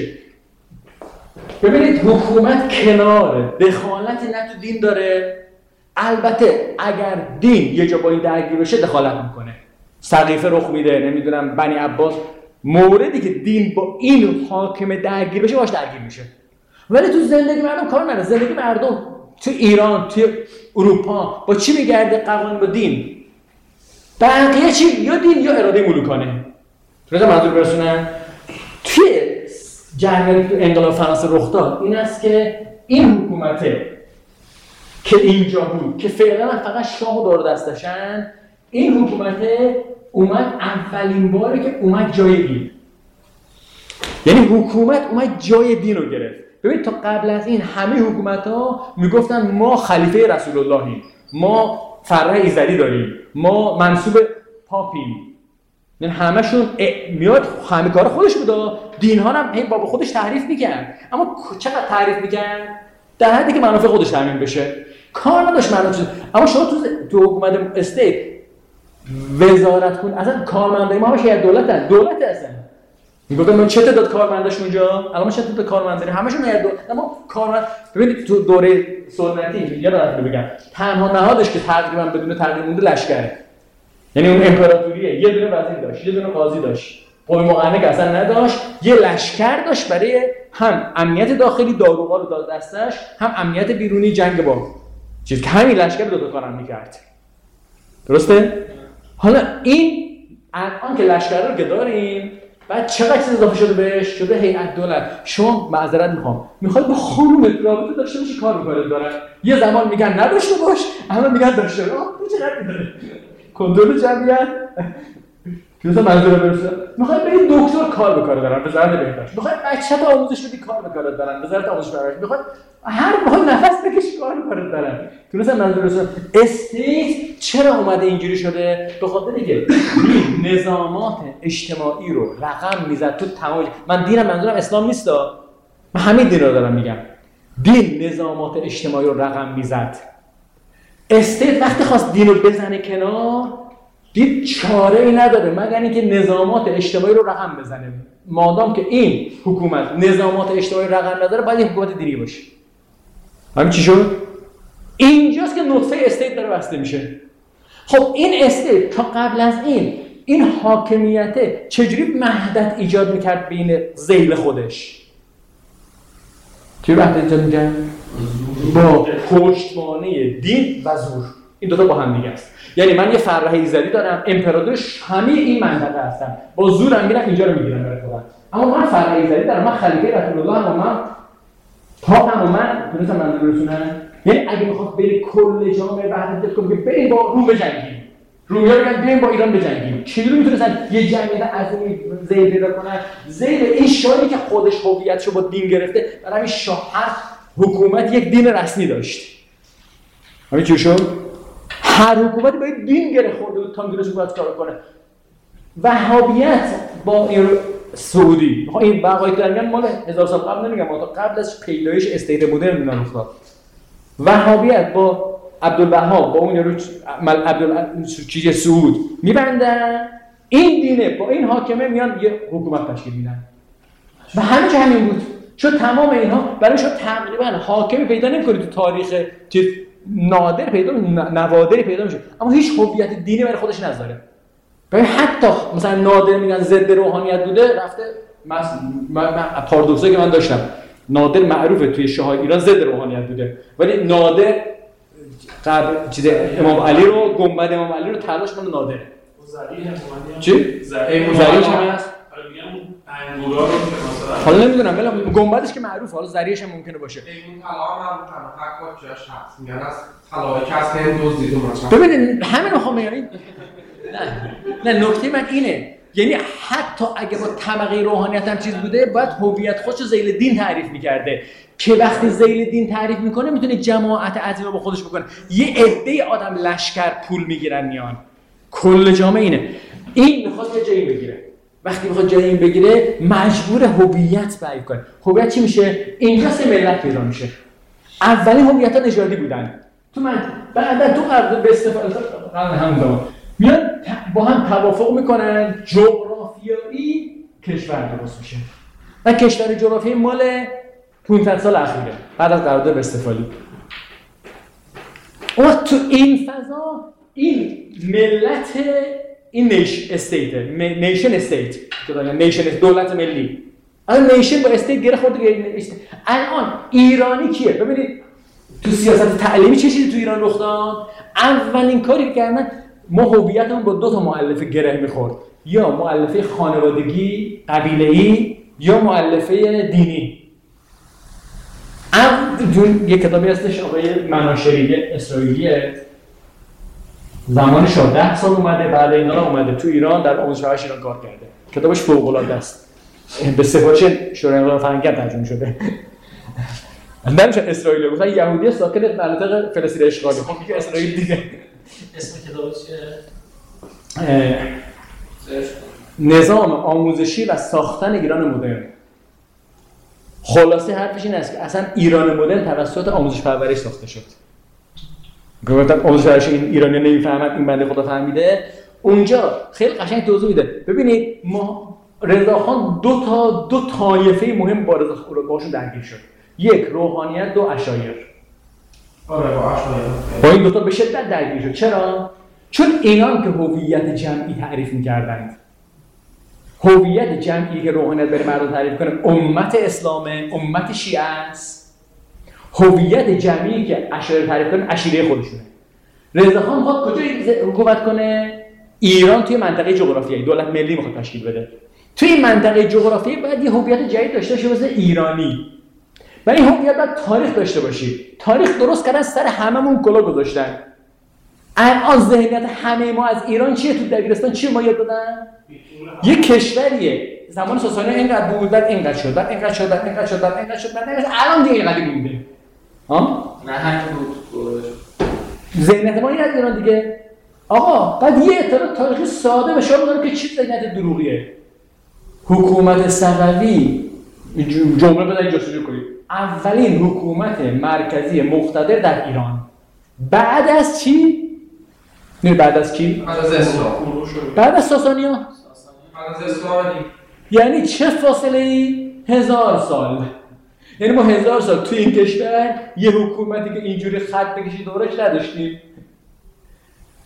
Speaker 1: ببینید حکومت کناره، دخالتی نه تو دین داره. البته اگر دین یه جا با این درگیر بشه دخالت میکنه، سقیفه رخ میده، نمیدونم بنی عباس، موردی که دین با این حاکم درگیر بشه باش درگیر میشه. ولی تو زندگی مردم کار نداره. زندگی مردم تو ایران، تو اروپا با چی میگرده؟ قوانین با دین. بقیه چی؟ یا دین یا اراده ملوکانه. تو رضا منظور برسونن توی جنگ انقلاب فرانسه رخ داد این است که این حکومته که اینجا بود که فعلا فقط شاه و دار دستشن، این حکومته اومد اولین باره که اومد جای دین، یعنی حکومت اومد جای دین رو گرفت. ببین تا قبل از این همه حکومت‌ها میگفتن ما خلیفه رسول اللهیم، ما فرع ایزدی داریم، ما منسوب پاپیم. یعنی همشون میاد همه کار خودش بوده، دین‌ها هم این بابا خودش تعریف می‌کرد، اما چقدر تعریف می‌کرد؟ در حدی که منافع خودش تامین بشه. کار نداشت مردم چیز. اما شما تو تو حکومت استیت وزارت کن اصلا کارمندای ما همش هیئت دولتن، دولت اصلا. میگفتن من چه تعداد کارمنداش اونجا؟ الان ما چه تعداد کارمند داریم؟ همشون هیئت دولت. اما کارمند ببینید تو دوره سنتی یا براتون بگم تنها نهادش که تقریبا بدون تغییر مونده لشکره. یعنی اون امپراتوریه یه دونه وزیر داشت، یه دونه قاضی داشت، قوه مقننه که اصلا نداشت، یه لشکر داشت برای هم امنیت داخلی داروها رو داد دستش، هم امنیت بیرونی جنگ با چیز که همین لشکر دو تا کارم می‌کرد. درسته؟ حالا این الان که لشکر رو که داریم بعد چقدر چیز اضافه شده بهش؟ شده هیئت دولت. شما معذرت میخوام میخوای با خانم رابطه داشته باشی کار می‌کنه دارن. یه زمان میگن نداشته باش، الان میگن داشته باش. چقدر می‌داره؟ کنترل جمعیت که مثلا منظور برسه میخوای بری دکتر کار به کار دارن وزارت بهداشت، میخوای بچه‌ت آموزش بدی کار به کار دارن وزارت آموزش پرورش، میخوای هر موقع نفس بکشی کار به کار دارن. تو مثلا منظور برسه استیت چرا اومده اینجوری شده؟ به خاطر اینکه نظامات اجتماعی رو رقم میزد تو تمام. من دینم منظورم اسلام نیست، من همین دین رو دارم میگم. دین نظامات اجتماعی رو رقم میزد. استیت وقتی خواست دین رو بزنه کنار دید چاره ای نداره مگر اینکه نظامات اجتماعی رو رقم بزنه. مادام که این حکومت نظامات اجتماعی رقم نداره باید این حکومت دینی باشه. همین چی شد؟ اینجاست که نطفه استیت داره بسته میشه. خب این استیت تا قبل از این این حاکمیت چجوری وحدت ایجاد میکرد بین ذیل خودش؟ چجوری وحدت ایجاد میکرد؟ با پشتوانه دین و زور. این دوتا با هم دیگه است. یعنی من یه فرح ایزدی دارم، امپراتورش همه این منطقه هستن، با زورم میرم اینجا رو میگیرم برای خودم. اما من فرح ایزدی دارم، من خلیفه رسول الله هم و من پاکم و من تونستم منظور برسونم. یعنی اگه میخواد بری کل جامعه وحدت کنه که بریم با روم بجنگیم، رومی‌ها میگن بریم با ایران بجنگیم، چجوری میتونستن یه جمعیت عظیمی ذیل پیدا کنن؟ ذیل این شاهی که خودش هویتشو با دین گرفته، برای همین شاه هر حکومت یک دین رسمی داشت. همین چی شد؟ هر حکومتی باید دین گره خورده بود تا میتونست حکومت کار کنه. وهابیت با این سعودی، این بقای درمیان مال هزار سال قبل نمیگم، تا قبل از پیدایش استیت مدرن اینا افتاد. وهابیت با عبدالوهاب با اون یارو عبدال چیز سعود میبندن، این دینه با این حاکمه میان یه حکومت تشکیل میدن. و همه جا همین بود. چون تمام اینها برای شما تقریبا حاکمی پیدا نمی‌کنید تو تاریخ چیز نادر پیدا نوادری پیدا میشه، اما هیچ هویت دینی برای خودش نداره. ببین حتی مثلا نادر میگن ضد روحانیت بوده، رفته من پارادوکسی که من داشتم، نادر معروفه توی شاههای ایران ضد روحانیت بوده، ولی نادر قبل چیز امام علی رو گنبد امام علی رو تلاش کنه نادر.
Speaker 4: زریح امامی
Speaker 1: چی؟
Speaker 4: زریح
Speaker 1: چی هست؟
Speaker 4: انگورا رو که مثلا
Speaker 1: حالا نمیدونم ولی گنبدش که معروفه، حالا زریحش هم ممکنه باشه.
Speaker 3: این طلا هم حق جاش هست، میگن از طلای کس هند دزدید اومد.
Speaker 1: ببینید همین رو میخوام بگم. نه نه نکته من اینه، یعنی حتی اگه با طبقه روحانیت هم چیز بوده، باید هویت خودش رو ذیل دین تعریف می‌کرده که وقتی ذیل دین تعریف میکنه میتونه جماعت عظیمه با خودش بکنه. یه عده آدم لشکر پول میگیرن میان، کل جامعه اینه. این میخواد یه جایی بگیره، وقتی میخواد جایی این بگیره مجبور هویت تعریف کنه. هویت چی میشه؟ اینجا سه ملت پیدا میشه. اولین هویت‌ها نژادی بودن. تو من بعدا تو قرارداد به استفاده قرارداد هم زمان میان با هم توافق میکنن، جغرافیایی کشور درست میشه. و کشور جغرافیایی مال پانصد سال اخیره بعد از قرارداد به استفاده. اما تو این فضا این ملت این نیش استیت نیشن استیت نیشن دولت ملی، الان نیشن با استیت گره خورده. الان ایرانی کیه؟ ببینید تو سیاست تعلیمی چه چیزی تو ایران رخ داد؟ اولین کاری که کردن ما هویتمون با دو تا مؤلفه گره میخورد، یا مؤلفه خانوادگی قبیله‌ای یا مؤلفه دینی. اون یه کتابی هستش آقای مناشری اسرائیلیه، زمان شاه ده سال اومده، بعد اینا اومده تو ایران در آموزش پرورش ایران کار کرده. کتابش فوق‌العاده است. به سفارش شورای انقلاب فرهنگی ترجمه شده. نمیشه اسرائیل گفتن یهودی ساکن مناطق فلسطین اشغالی. خب میگه اسرائیل دیگه.
Speaker 2: اسم کتابش چیه؟
Speaker 1: نظام آموزشی و ساختن ایران مدرن. خلاصه حرفش این است که اصلا ایران مدرن توسط آموزش پرورش ساخته شد. گفتم آموزش پرورش این ایرانی نمیفهمن، این بنده خدا فهمیده. اونجا خیلی قشنگ توضیح میده. ببینید ما رضاخان دو تا دو طایفه مهم با رضاخان باشون درگیر شد. یک روحانیت، دو عشایر.
Speaker 3: آره با عشایر.
Speaker 1: با این دو تا به شدت درگیر شد. چرا؟ چون اینا که هویت جمعی تعریف می‌کردند. هویت جمعی که روحانیت برای مردم تعریف کنه امت اسلامه، امت شیعه است. هویت جمعی که عشایر تعریف کنه عشیره خودشونه. رضاخان خود کجا حکومت کنه؟ ایران توی منطقه جغرافیایی دولت ملی میخواد تشکیل بده. توی این منطقه جغرافیایی باید یه هویت جدید داشته باشه مثل ایرانی. و این هویت باید تاریخ داشته باشی. تاریخ درست کردن سر هممون کلا گذاشتن. الان ذهنیت همه ما از ایران چیه؟ تو دبیرستان چی ما یاد دادن؟ یک کشوریه. زمان ساسانی اینقدر بود، بعد اینقدر شد، بعد اینقدر شد، بعد اینقدر شد، بعد اینقدر شد، بعد اینقدر الان دیگه اینقدر مونده. ها؟
Speaker 2: نه همین بود.
Speaker 1: ذهنیت ما این از ایران دیگه. آقا بعد یه اطلاع تاریخی ساده به شما بگم که چی ذهنیت دروغیه. حکومت صفوی جمله بدن جستجو کنید. اولین حکومت مرکزی مقتدر در ایران. بعد از چی؟ نه بعد از کی؟
Speaker 3: بعد از اسلام.
Speaker 1: بعد از ساسانی‌ها.
Speaker 3: بعد از اسلام.
Speaker 1: یعنی چه فاصله ای؟ هزار سال. یعنی ما هزار سال توی این کشور یه حکومتی که اینجوری خط بکشی دورش نداشتیم.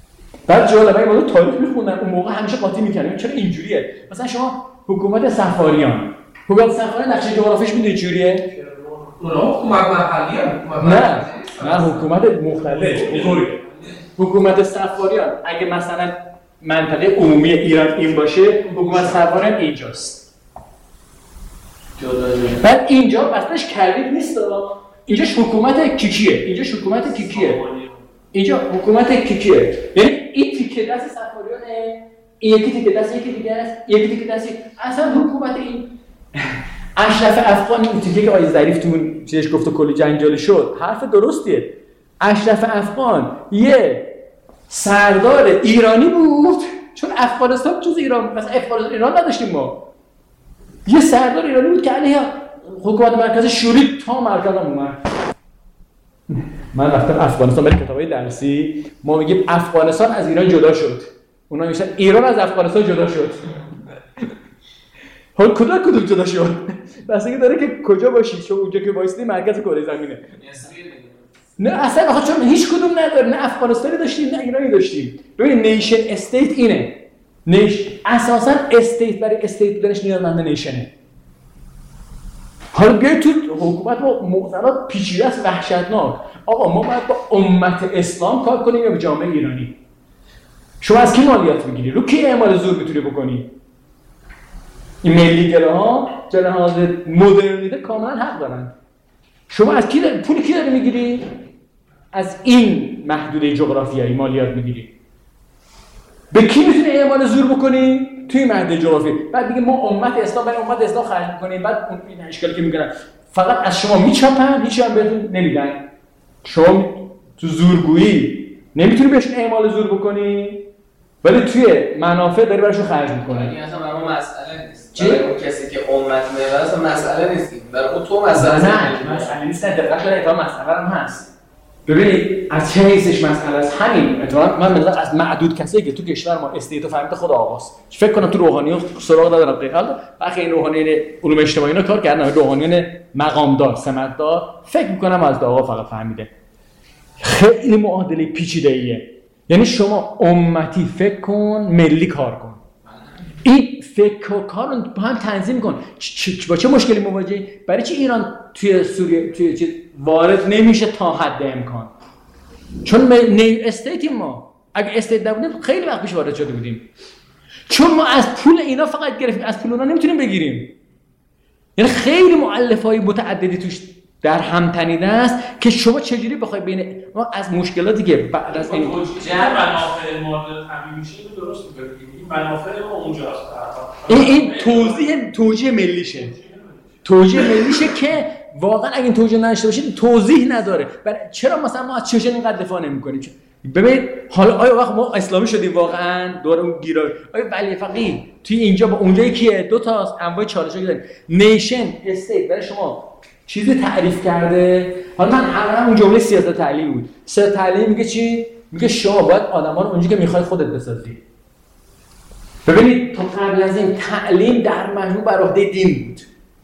Speaker 1: بعد جالبه این موضوع تاریخ میخوندن اون موقع همیشه قاطی میکنن چرا اینجوریه. مثلا شما حکومت صفاریان حکومت صفاریان نقشه جغرافیش میدونید چجوریه؟
Speaker 3: اونا حکومت محلیه.
Speaker 1: نه نه حکومت مختلف. اینطوری حکومت صفاریان اگه مثلا منطقه عمومی ایران این باشه حکومت صفاریان اینجاست. بعد اینجا واسطش کردید نیست اینجاش حکومت کیکیه اینجاش حکومت کیکیه اینجا حکومت کیکیه یعنی این تیکه دست صفاریانه این یکی تیکه دست یکی دیگه است یکی تیکه دستی اصلا حکومت این اشرف افغان این تیکه که آقای ظریف تو اون چیزش گفت و کلی جنجالی شد حرف درستیه. اشرف افغان یه سردار ایرانی بود چون افغانستان جز ایران مثلا افغانستان ایران نداشتیم ما یه سردار ایرانی بود که علیه حکومت مرکزی شورید تا مرکز هم اومد. من رفتم افغانستان برای کتابای درسی ما میگیم افغانستان از ایران جدا شد اونا میگن ایران از افغانستان جدا شد. حالا کجا کدوم جدا شد؟ بس اینکه داره که کجا باشی چون اونجا که وایسیدی مرکز کره زمینه. نه اصلا آخه چون هیچ کدوم نداره نه افغانستانی داشتیم نه ایرانی داشتیم. ببین نیشن استیت اینه. نیش اساسا استیت برای استیت بودنش نیازمند نیشنه. حالا بیاید تو حکومت با معضلات پیچیده است وحشتناک. آقا ما باید با امت اسلام کار کنیم یا با جامعه ایرانی؟ شما از کی مالیات میگیری؟ رو کی اعمال زور میتونی بکنی؟ این ملی گراها جناح مدرنیته کاملا حق دارن. شما از کی پول کی داری میگیری؟ از این محدوده جغرافیایی مالیات میگیری. به کی میتونی اعمال زور بکنی؟ توی محدوده جغرافی. بعد دیگه ما امت اسلام برای امت اسلام خرج میکنیم. بعد اون این اشکالی که میگن فقط از شما میچاپن هیچ هم بهتون نمیدن. شما تو زورگویی نمیتونی بهشون اعمال زور بکنی ولی توی منافع داری براشون خرج میکنی.
Speaker 2: این اصلا برای ما مسئله نیست. برای اون کسی که امت میاره اصلا مسئله نیست. برای اون تو مسئله
Speaker 1: نه مسئله نیست. دقت کنید تا مسئله هم هست. ببینید از چه حیثش مسئله است همین. اتفاقا من مثلا از معدود کسایی که تو کشور ما استیتو فهمیده خود آقاست. فکر کنم تو روحانیون سراغ دادن غیرحال بخی این روحانیون علوم اجتماعی اینا کار کردن روحانیون مقامدار سمتدار فکر میکنم از آقا فقط فهمیده. خیلی معادله پیچیده ایه. یعنی شما امتی فکر کن ملی کار کن. این فکر و کار رو با هم تنظیم کن. با چه مشکلی مواجهی؟ برای چی ایران توی سوریه توی چه وارد نمیشه تا حد امکان؟ چون نی استیتیم ما. اگه استیت نبودیم خیلی وقت پیش وارد شده بودیم. چون ما از پول اینا فقط گرفتیم از پول اونا نمیتونیم بگیریم. یعنی خیلی مؤلفه‌های متعددی توش در هم تنیده است که شما چجوری بخوای بین ما از مشکلاتی که بعد از این
Speaker 4: جمع منافع مورد تامین میشه رو درست بگیم این منافع ما اونجاست.
Speaker 1: این این توضیح توجیه ملیشه. توجیه ملیشه که واقعا اگه این توجیه نداشته باشید توضیح نداره. برای چرا مثلا ما از چشن اینقدر دفاع نمی‌کنیم؟ ببین حالا آیا وقت ما اسلامی شدیم واقعا دور اون گیرا آیا ولی فقیه توی اینجا با اونجا کیه دو تا انواع چالشا داریم. نیشن استیت برای شما چیزی تعریف کرده. حالا من همون اون جمله سیاست تعلیمی بود. سیاست تعلیمی میگه چی؟ میگه شما باید آدما رو اونجوری که میخوای خودت بسازی. ببینید تو قبل از این تعلیم در مجموع بر عهده دین بود.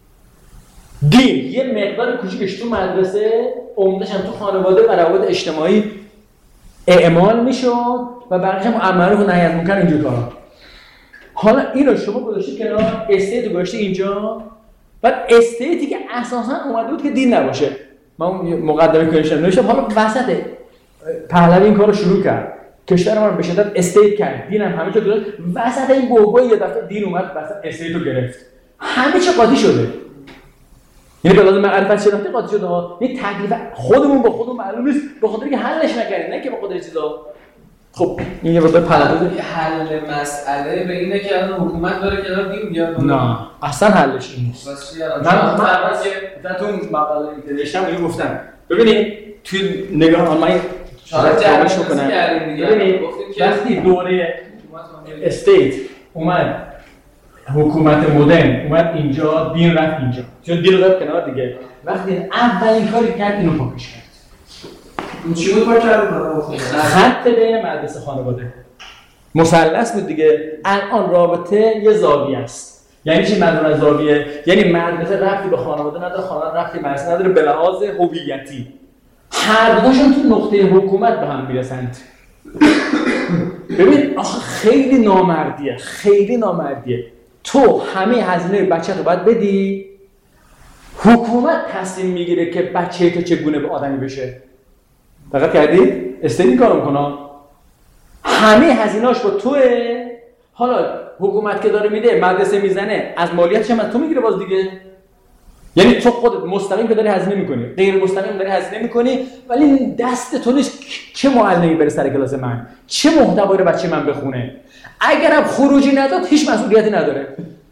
Speaker 1: دین یه مقدار کوچیکش تو مدرسه عمده‌اش هم تو خانواده و روابط اجتماعی اعمال میشد و بقیه‌اش هم امر و نهی از منکر اینجور کارا. حالا اینو شما گذاشتید کنار استیت گذاشتید اینجا بعد استیتی که اساساً اومده بود که دین نباشه. من مقدمه کنشم نوشتم حالا وسط پهلوی این کارو شروع کرد. کشور ما رو به شدت استیت کرد. دین هم همه چیز گذاشت وسط این بوبای یه دفعه دین اومد وسط استیتو گرفت. همه چی قاطی شده. یعنی به لازم معرفت شناختی قاطی شده ها. این تکلیف خودمون با خودمون معلوم نیست به خاطر اینکه حلش نکردیم نه که به خاطر چیزا. خب این یه وقت پرانتز
Speaker 2: حل مسئله به اینه که الان حکومت داره که داره دین بیاد.
Speaker 1: نه اصلا حلش این نیست.
Speaker 2: من
Speaker 1: من تو مقاله نوشتم اینو گفتم. ببینید توی نگاه من
Speaker 2: شاید جمعش بکنم.
Speaker 1: ببینید وقتی دوره استیت اومد حکومت مدرن اومد اینجا دین رفت اینجا. چون دین رفت کنار دیگه. وقتی اولین کاری کرد اینو پاکش کرد.
Speaker 3: این چی بود پاک کرد؟
Speaker 1: خط بین مدرسه خانواده. مثلث بود دیگه. الان رابطه یه زاویه است. یعنی چی منظور از زاویه؟ یعنی مدرسه ربطی به خانواده نداره، خانواده ربطی به مدرسه نداره به لحاظ هویتی. هر دوشون تو نقطه حکومت به هم میرسند. ببین آخه خیلی نامردیه، خیلی نامردیه. تو همه هزینه بچه رو باید بدی، حکومت تصمیم میگیره که بچه تو چگونه به آدمی بشه. دقت کردید؟ استیت کارو میکنه، همه هزینه‌اش با توئه. حالا حکومت که داره میده، مدرسه میزنه، از مالیاتش هم تو میگیره باز دیگه. یعنی تو خودت مستقیم که داری هزینه میکنی، غیر مستقیم داری هزینه میکنی، ولی دست تو نیست چه معلمی بره سر کلاس من، چه محتوایی رو بچه من بخونه. اگرم خروجی نداد هیچ مسئولیتی نداره.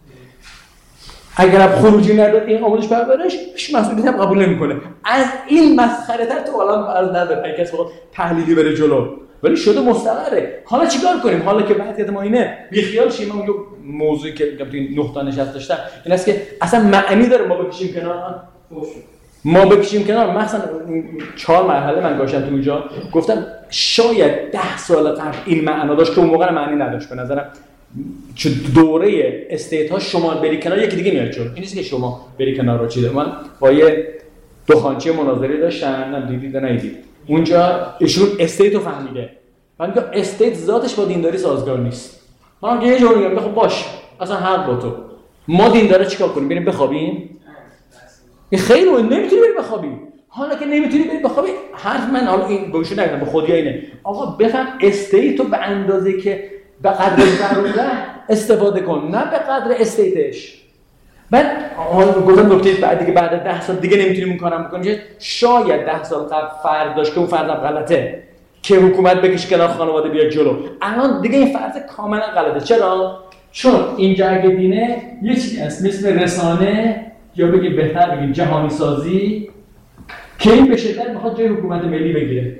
Speaker 1: اگرم خروجی نداد این آموزش پرورش هیچ مسئولیتی هم قبول نمیکنه. از این مسخره تر تو عالم عرض نداره. اگه کسی بخواد تحلیلی بره جلو، ولی شده مستقره. حالا چیکار کنیم؟ حالا که وضعیت ما اینه، بیخیال شیم. من اون موضوعی که تو این نقطه نشست داشتم این است که اصلا معنی داره ما بکشیم کنار. ما بکشیم کنار. مثلا چهار مرحله من گاشتم تو اونجا، گفتم شاید ده سال قبل این معنا داشت که اون موقع معنی نداشت. به نظرم چه دوره استیت ها شما بری کنار یکی دیگه میاد جلو. این نیست که شما بری کنار رو چیده. من با یه دخانچی مناظره داشتم، نه دیدید نه ندیدید. اونجا ایشون استیت رو فهمیده. من میگم استیت ذاتش با دینداری سازگار نیست. من یه جوری میگم خب باش، اصلا حق با تو. ما دینداره چیکار کنیم؟ بریم بخوابیم؟ این خیلی مهمه، نمیتونی بری بخوابی. حالا که نمیتونی بری بخوابی، حرف من حالا این بهشون نگم، به خودی اینه. آقا بفهم استیت رو به اندازه که به قدر ضروره استفاده کن، نه به قدر استیتش. بعد گفتم نکته بعدی که بعد ده سال دیگه نمیتونیم اون کارم بکنیم. شاید ده سال قبل فرض داشت که اون فرض غلطه که حکومت بکشه کنار، خانواده بیاد جلو. الان دیگه این فرض کاملا غلطه. چرا؟ چون این جنگ دینه یه چیزی هست مثل رسانه، یا بگیم بهتر بگیم جهانی سازی، که این به شدت میخواد جای حکومت ملی بگیره.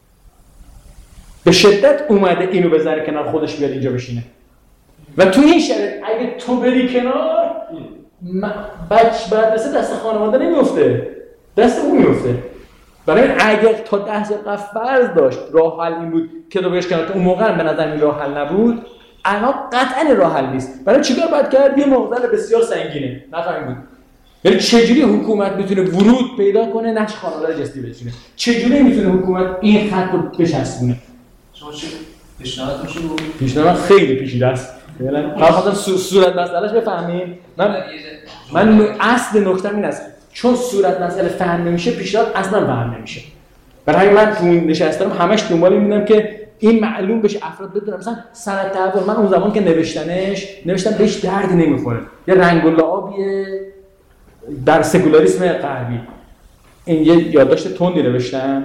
Speaker 1: به شدت اومده اینو بذاره کنار، خودش بیاد اینجا بشینه. و تو این شرایط اگه تو بری کنار، بچه مدرسه دست خانواده نمیفته، دست اون میفته. برای اگر تا ده سال قبل فرض داشت راه حل این بود که تو بهش کنار، اون موقع به نظر این راه حل نبود، الان قطعا راه حل نیست. برای چیکار باید کرد؟ یه معضل بسیار سنگینه. نفهمید بود. یعنی چجوری حکومت میتونه ورود پیدا کنه نقش خانواده رو جستی بچینه؟ چجوری میتونه حکومت این خط رو بچسبونه؟
Speaker 2: شما چی پیشنهادتون چی بود؟
Speaker 1: پیشنهاد خیلی پیچیده است. فعلا خاطر صورت مسئلهش بفهمیم. من من اصل نکته این است، چون صورت مسئله فهم نمیشه، پیشنهاد اصلا فهم نمیشه. برای من تو نشستم همش دنبال می‌بینم که این معلوم بشه، افراد بدونن. مثلا سند تحول من اون زمان که نوشتنش نوشتم بهش درد نمیخوره، یه رنگ و لعابیه در سکولاریسم غربی. این یه یادداشت تندی نوشتم.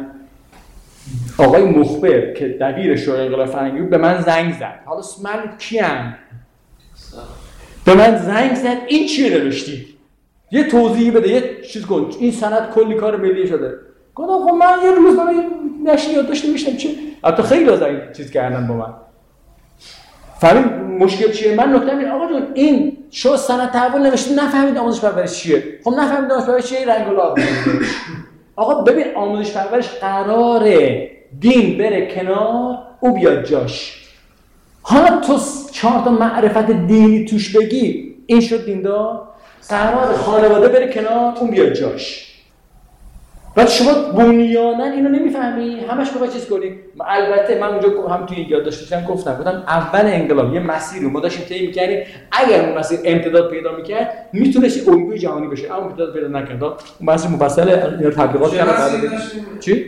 Speaker 1: آقای مخبر که دبیر شورای انقلاب فرهنگی بود به من زنگ زد. حالا من کیم؟ به من زنگ زد این چی نوشتی؟ یه توضیحی بده، یه چیز کن. این سند کلی کار ملی شده. گفتم خب من یه روز برای نشریه یادداشت نوشتم چه؟ البته خیلی از این چیز کردن با من. فهمید مشکل چیه؟ من نکته این آقا جون این شو سند تحول نوشتی نفهمید آموزش پرورش چیه؟ خب نفهمید آموزش پرورش چیه؟ رنگ و لعاب. آقا ببین آموزش پرورش قراره دین بره کنار، او بیاد جاش. حالا تو چهار تا معرفت دینی توش بگی این شد دیندار. قرار خانواده بره کنار، اون بیاد جاش. بعد شما بنیانا اینو نمیفهمی، همش با چیز کنی. البته من اونجا هم توی یادداشتم گفتم گفتم اول انقلاب یه مسیری ما داشتیم طی می‌کردیم، اگر اون مسیر امتداد پیدا می‌کرد میتونست الگوی جهانی بشه، اما امتداد پیدا نکرد. اون مسیر مفصل اینا تبلیغات کردن. چی؟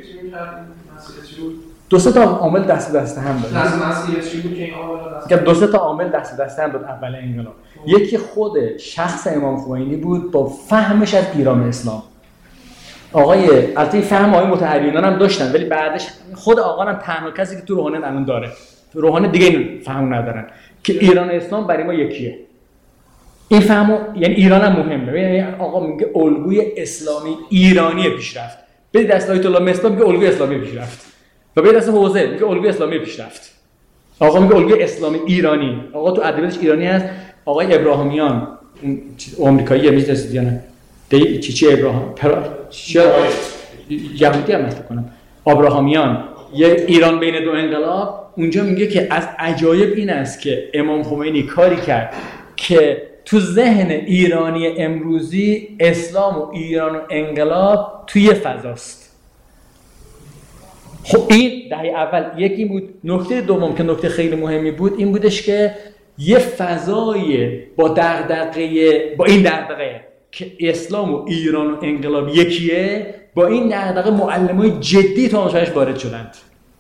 Speaker 1: دو سه تا عامل دست دست هم داد.
Speaker 3: لازم مسیر چی بود که این عامل دست؟
Speaker 1: که دو سه تا عامل دست دست هم داد اول انقلاب. یکی خود شخص امام خمینی بود با فهمش از پیرامون اسلام. آقای البته فهم آقای متحریان هم داشتن، ولی بعدش خود آقا هم تنها کسی که تو روحانه الان داره. تو روحانه دیگه این فهم ندارن که ایران و اسلام برای ما یکیه. این فهمو یعنی ایران هم مهمه. یعنی آقا میگه الگوی اسلامی ایرانی پیشرفت. به دست آیت الله مصباح میگه الگوی اسلامی پیشرفت. و به دست حوزه میگه الگوی اسلامی پیشرفت. آقا میگه الگوی اسلامی ایرانی. آقا تو ادبیاتش ایرانی هست. آقای ابراهیمیان آمریکاییه میشه نه. دی چی چی ابراهیم پر چی یهودی هم فکر کنم. ابراهیمیان یه ایران بین دو انقلاب اونجا میگه که از عجایب این است که امام خمینی کاری کرد که تو ذهن ایرانی امروزی اسلام و ایران و انقلاب توی فضاست. خب این دهه اول یکی بود. نکته دوم که نکته خیلی مهمی بود این بودش که یه فضای با دغدغه با این دغدغه که اسلام و ایران و انقلاب یکیه، با این دغدغه معلمای جدی تو آموزش وارد شدند.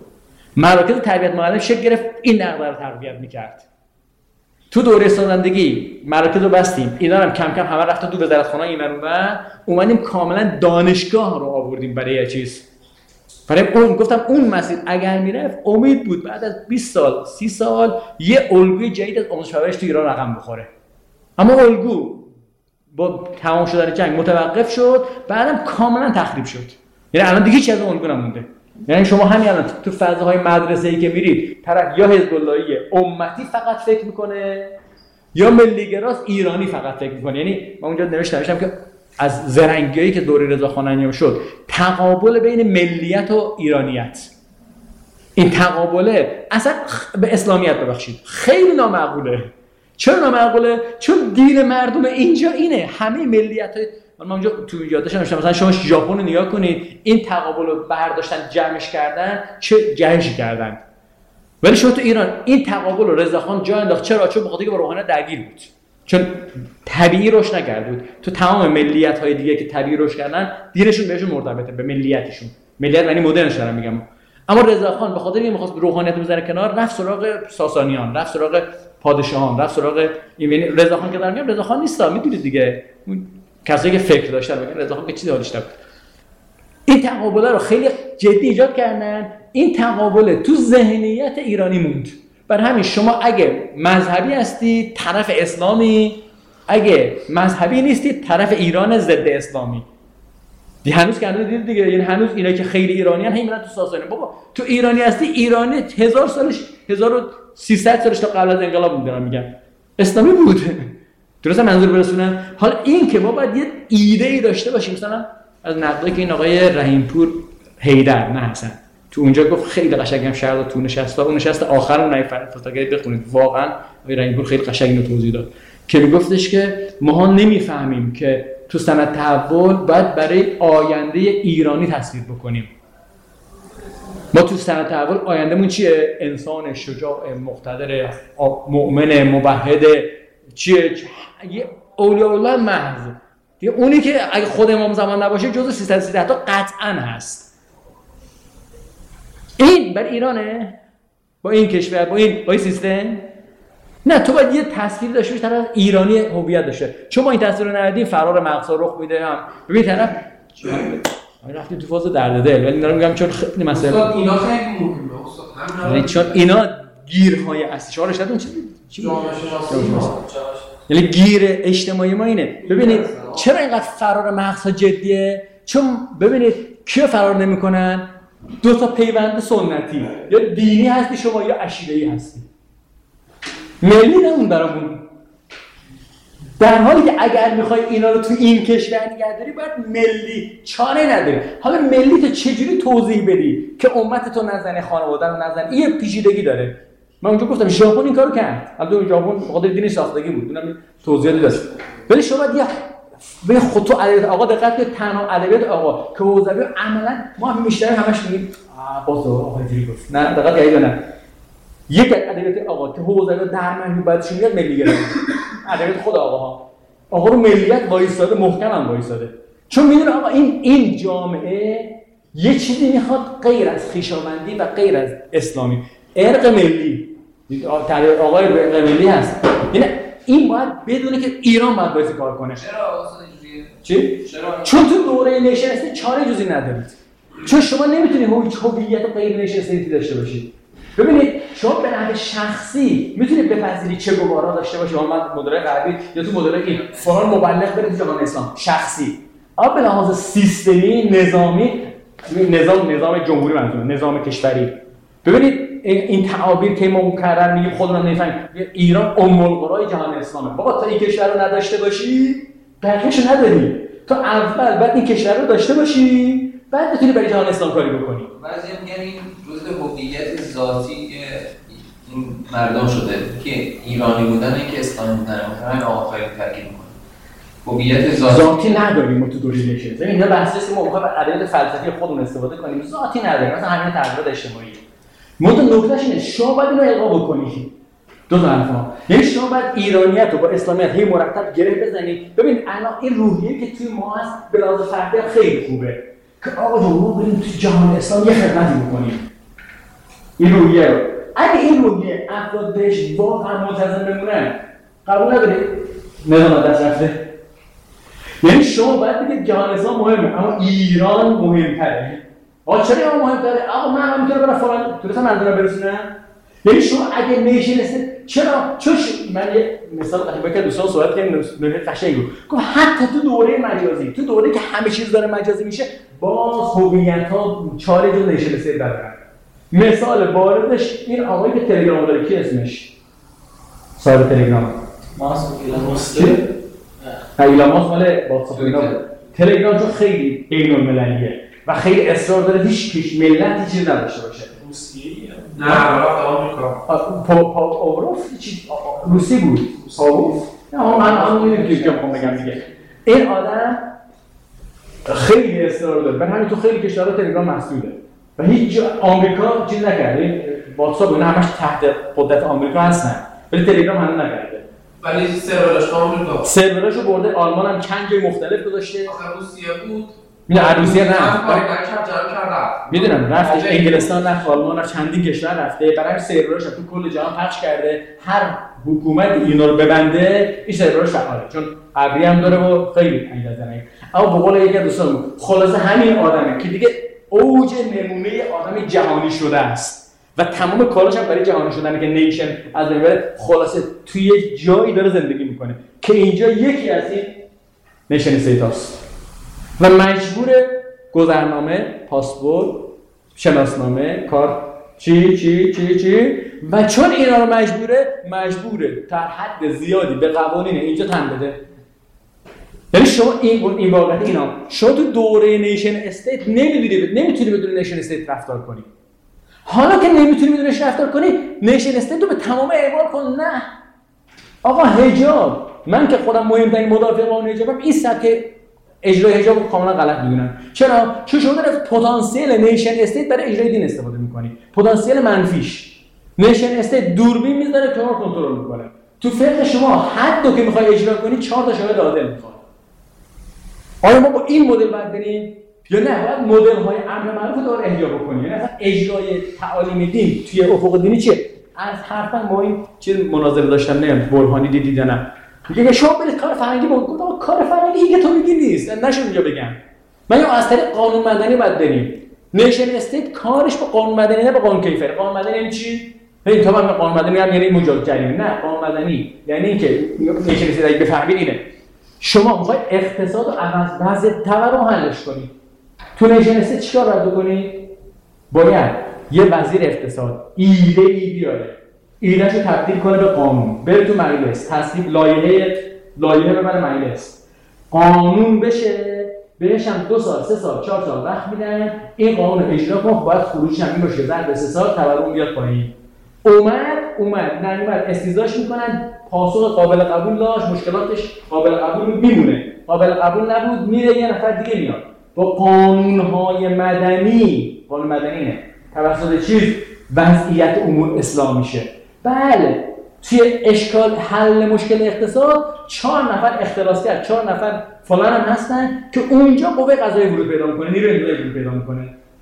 Speaker 1: مراکز تربیت معلم شکل گرفت این دغدغه رو تقویت می‌کرد. تو دوره سازندگی مراکز رو بستیم، اینا هم کم کم همه رفتن تو وزارتخونه این و اومدیم کاملا دانشگاه رو آوردیم برای یه چیز. برای اون گفتم اون مسیر اگر میرفت امید بود بعد از بیست سال سی سال یه الگوی جدید از آموزش پرورش تو ایران رقم بخوره. اما الگو با تمام شدن جنگ متوقف شد، بعدم کاملا تخریب شد. یعنی الان دیگه چیز از الگو نمونده. یعنی شما همین الان تو فضاهای مدرسه‌ای که میرید طرف یا حزب اللهی امتی فقط فکر میکنه یا ملی‌گراست ایرانی فقط فکر میکنه. یعنی من اونجا نوشتم نوشتم که از زرنگیایی که دوره رضاخان انجام شد تقابل بین ملیت و ایرانیت، این تقابل اصلا به اسلامیت ببخشید خیلی نامعقوله. چرا نامعقوله؟ چون دین مردم اینجا اینه، همه ملیت‌های من اونجا تو یادداشتم نوشتم مثلا شما ژاپن رو نگاه کنید، این تقابل رو برداشتن جمعش کردن چه جهشی کردن. ولی شما تو ایران این تقابل رو رضاخان جا انداخت. چرا؟ چون بخاطر اینکه با روحانیت درگیر بود، چون طبیعی روش نکرده بود. تو تمام ملیت‌های دیگه که طبیعی روش کردن دینشون بهشون مرتبطه به ملیتشون. ملیت یعنی مدرنش دارم میگم. اما رضاخان به خاطر اینکه می‌خواست روحانیت بذاره کنار، رفت سراغ ساسانیان، رفت سراغ پادشاهان، رفت سراغ این رضاخان که دارم میگم رضاخان نیستا، میدونید دیگه کسایی که فکر داشتن میگن رضاخان که چیزی حالش نبود. این تقابل رو خیلی جدی ایجاد کردن. این تقابل تو ذهنیت ایرانی موند. برای همین شما اگه مذهبی هستی طرف اسلامی، اگه مذهبی نیستی طرف ایران ضد اسلامی. دی هنوز که هنوز دید دیگه، یعنی هنوز اینا که خیلی ایرانیان هم میرن تو ساسانی. بابا تو ایرانی هستی، ایرانی هزار سالش هزار و سیصد سالش تا قبل از انقلاب میدونم میگم اسلامی بود. درست منظور برسونم. حالا این که ما باید یه ایده ای داشته باشیم، مثلا از نقدایی که این آقای رحیمپور حیدر نه حسن تو اونجا گفت خیلی قشنگم شهر تو نشست اون نشست آخرمون نفر فوتوگرافی بخونید، واقعا آقای رحیمپور خیلی قشنگ اینو توضیح داد که میگفتش که ما نمیفهمیم که تو صنعت تحول باید برای آینده ایرانی تصویر بکنیم. ما تو صنعت تحول آیندهمون چیه؟ انسان شجاع مقتدر مؤمن موحد چیه؟ یه اولیاء الله محض. دیگه اونی که اگه خود امام زمان نباشه جزء سیصد و سیزده تا قطعاً هست. این برای ایرانه؟ با این کشور، با این با این سیستم؟ نه، تو باید یه تصویر داشته باشی طرف ایرانی هویت داشته. چون ما این تصویر رو ندیدیم فرار مقصا رخ میده هم. ببین طرف ما رفتیم تو فاز درد دل، ولی اینا میگم چون خیلی مسئله
Speaker 3: استاد اینا خیلی مهمه استاد.
Speaker 1: همین چون اینا گیرهای اصلی شما رشتهتون چی چی
Speaker 3: جامعه شناسی،
Speaker 1: یعنی گیر اجتماعی ما اینه. ببینید چرا اینقدر فرار مغزها جدیه؟ چون ببینید کیا فرار نمیکنن؟ دو تا پیوند سنتی، یا دینی هستی شما یا عشیره‌ای هستی. ملی نمون برامون. در حالی که اگر میخوای اینا رو تو این کشور نگه داری باید ملی چاره نداری. حالا ملی تو چجوری توضیح بدی که امت تو نزنه، خانواده رو نزنه؟ این پیچیدگی داره. من اونجا گفتم ژاپن این کارو کرد. البته ژاپن بخاطر دین ساختگی بود. اونم توضیحاتی داشت. ولی شما دیگه به خود تو ادبیات آقا دقت کنید، تنها ادبیات آقا که حوزوی عملاً ما هم بیشتر همش میگیم آ باز آقا اینجوری گفت. نه دقت کردید نه. یک ادبیات آقا که حوزوی در معنی بعدش میاد ملیگرایی. ادبیات خود آقا ها. آقا رو ملیت وایساده، محکم هم وایساده. چون میدونه آقا این این جامعه یه چیزی میخواد غیر از خویشاوندی و غیر از اسلامی. ارق ملی. تعریف آقای ارق ملی هست. یعنی این باید بدونه که ایران باید باید کار کنه.
Speaker 2: چرا اصلا اینجوریه؟
Speaker 1: چی؟
Speaker 2: چرا؟
Speaker 1: چون تو دوره نشستی چاره جزی ندارید. چون شما نمیتونید هویت هویت غیر نشستی داشته باشید. ببینید شما به نحو شخصی میتونید بپذیرید چه گوارا داشته باشید. من مدل غربی یا تو مدل این فلان مبلغ برید جهان اسلام شخصی. اما به لحاظ سیستمی نظامی نظام نظام جمهوری منظورم نظام کشوری. ببینید این تعابیر که ما مکرر میگیم خودمون نمیفهمیم. ایران ام القرای جهان اسلامه. بابا تا این کشور رو نداشته باشی بقیه‌شو نداری. تا اول بعد این کشور رو داشته باشی بعد بتونی برای جهان اسلام کاری بکنی.
Speaker 2: بعضی میگن این جزء هویت ذاتی این مردم شده که ایرانی بودن اینکه اسلامی بودن مثلا آقا خیلی تاکید می‌کنه. هویت ذاتی
Speaker 1: ذاتی نداریم ما تو دوره نیشنس. ببین اینا بحثی ما می‌خوایم از ادبیات فلسفی خودمون استفاده کنیم، ذاتی نداریم. مثلا همین تغییرات اجتماعی. منتها نکتهش اینه شما باید اینو القا بکنید. دو تا حرفا. یعنی شما باید ایرانیت رو با اسلامیت هی مرتب گره بزنید. ببین الان این روحیه که توی ما هست به لحاظ فردی خیلی خوبه. که آقا جون ما بریم تو جهان اسلام یه خدمتی بکنیم. این روحیه رو اگه این روحیه افراد بهش واقعا ملتزم بمونن قبول نداری؟ نظام دست رفته. یعنی شما باید بگید جهان اسلام مهمه اما ایران مهمتره. آقا چرا ایران مهمتره؟ آقا من هم میتونم برم فلان تونستم منظورم برسونم؟ یعنی شما اگه نیشن است چرا؟ چون من یه مثال قشنگ که دوستان صحبت کردیم نکته قشنگی بود. گفت حتی تو دوره مجازی، تو دوره که همه چیز داره مجازی میشه، باز هویت‌ها چاله جو نیشن است دارن. مثال باردش این آقایی که تلگرام داره کی اسمش؟ صاحب تلگرام.
Speaker 2: ماسک ایلان ماسک.
Speaker 1: ایلان ماسک مال واتساپ اینا بود. تلگرام چون خیلی بین‌المللیه و خیلی اصرار داره هیچ کش ملتی چیز نداشته باشه.
Speaker 4: روسیه
Speaker 3: نه رفت آمریکا.
Speaker 1: پا پا اوروف چی روسی بود. اوروف. نه من همون نمیدونم که میخوام بگم دیگه. این آدم خیلی اصرار داره. برای همین تو خیلی کشورها تلگرام محدوده. و هیچ آمریکا چیز نکرده. واتساپ اینا همش تحت قدرت آمریکا هستن. ولی تلگرام هنوز نکرده.
Speaker 3: ولی سرورش آمریکا.
Speaker 1: سروراشو برده آلمان هم چند جای مختلف گذاشته.
Speaker 3: آخه روسیه بود.
Speaker 1: نه روسیه نه. میدونم رفت انگلستان رفت آلمان رفت چندین کشور رفته. برای سرورش تو کل جهان پخش کرده. هر حکومت اینا رو ببنده این سرورش فعاله چون ابری هم داره و خیلی انگیزه داره. اما به قول یکی از دوستان خلاصه همین آدمه که دیگه اوج نمونه آدم جهانی شده است و تمام کاراش هم برای جهانی شدنه که نیشن از نظر خلاصه توی یه جایی داره زندگی میکنه که اینجا یکی از این نیشن استیت هاست و مجبور گذرنامه، پاسپورت، شناسنامه، کارت چی چی چی چی و چون اینا رو مجبوره مجبوره تا حد زیادی به قوانین اینجا تن بده. یعنی شما این این واقعیت اینا شما تو دوره نیشن استیت نمیدونی نمیتونی بدون نیشن استیت رفتار کنی. حالا که نمیتونی بدونش رفتار کنی نیشن استیت رو به تمام اعمال کن. نه آقا حجاب من که خودم مهمترین مدافع قانون حجابم این سبک اجرای حجاب رو کاملا غلط میدونم. چرا؟ چون شما داری از پتانسیل نیشن استیت برای اجرای دین استفاده میکنی. پتانسیل منفیش نیشن استیت دوربین میذاره که ما کنترل میکنه. تو فقه شما حدو که میخوای اجرا کنی چهار تا شاهد عادل میخواد. آیا ما با این مدل باید بریم یا نه باید مدل های امر معروف رو داره احیا بکنیم؟ یعنی اصلا اجرای تعالیم دین توی افق دینی چیه؟ از حرفا ما این چیز مناظره داشتم نمیدونم برهانی دیدید یا نه. میگه شما برید کار فرهنگی بکن. آقا کار فرهنگی که تو میگی نیست. نشون اینجا بگم. من یا از طریق قانون مدنی باید بریم. نیشن استیت کارش با قانون مدنی نه با قانون کیفری. قانون مدنی یعنی چی؟ ببین تا من قانون مدنی میگم یعنی مجاز جریمه. نه قانون مدنی یعنی اینکه نیشن استیت اگه بفهمید اینه. شما میخوای اقتصاد و عوض وضع تورم حلش کنی. تو نیشن استیت چیکار باید بکنی؟ باید یه وزیر اقتصاد ایده ای بیاره. ایده‌شو تبدیل کنه به قانون. بره تو مجلس، تصویب لایحه لایحه ببره مجلس. قانون بشه، بهش هم دو سال، سه سال، چهار سال وقت میدن. این قانون اجرا کنه باید خروجش هم این باشه. ضرب سه سال تورم بیاد پایین. اومد، اومد، نه اومد استیزاش میکنن، پاسخ قابل قبول داشت، مشکلاتش قابل قبول میمونه. قابل قبول نبود میره یه نفر دیگه میاد. با قانون‌های مدنی، قانون مدنی نه. توسط چیز وضعیت امور اصلاح میشه. بله توی اشکال حل مشکل اقتصاد چهار نفر اختلاس کرد، چهار نفر فلان هم هستن که اونجا قوه قضاییه ورود پیدا میکنه، نیروی انتظامی ورود پیدا میکنه.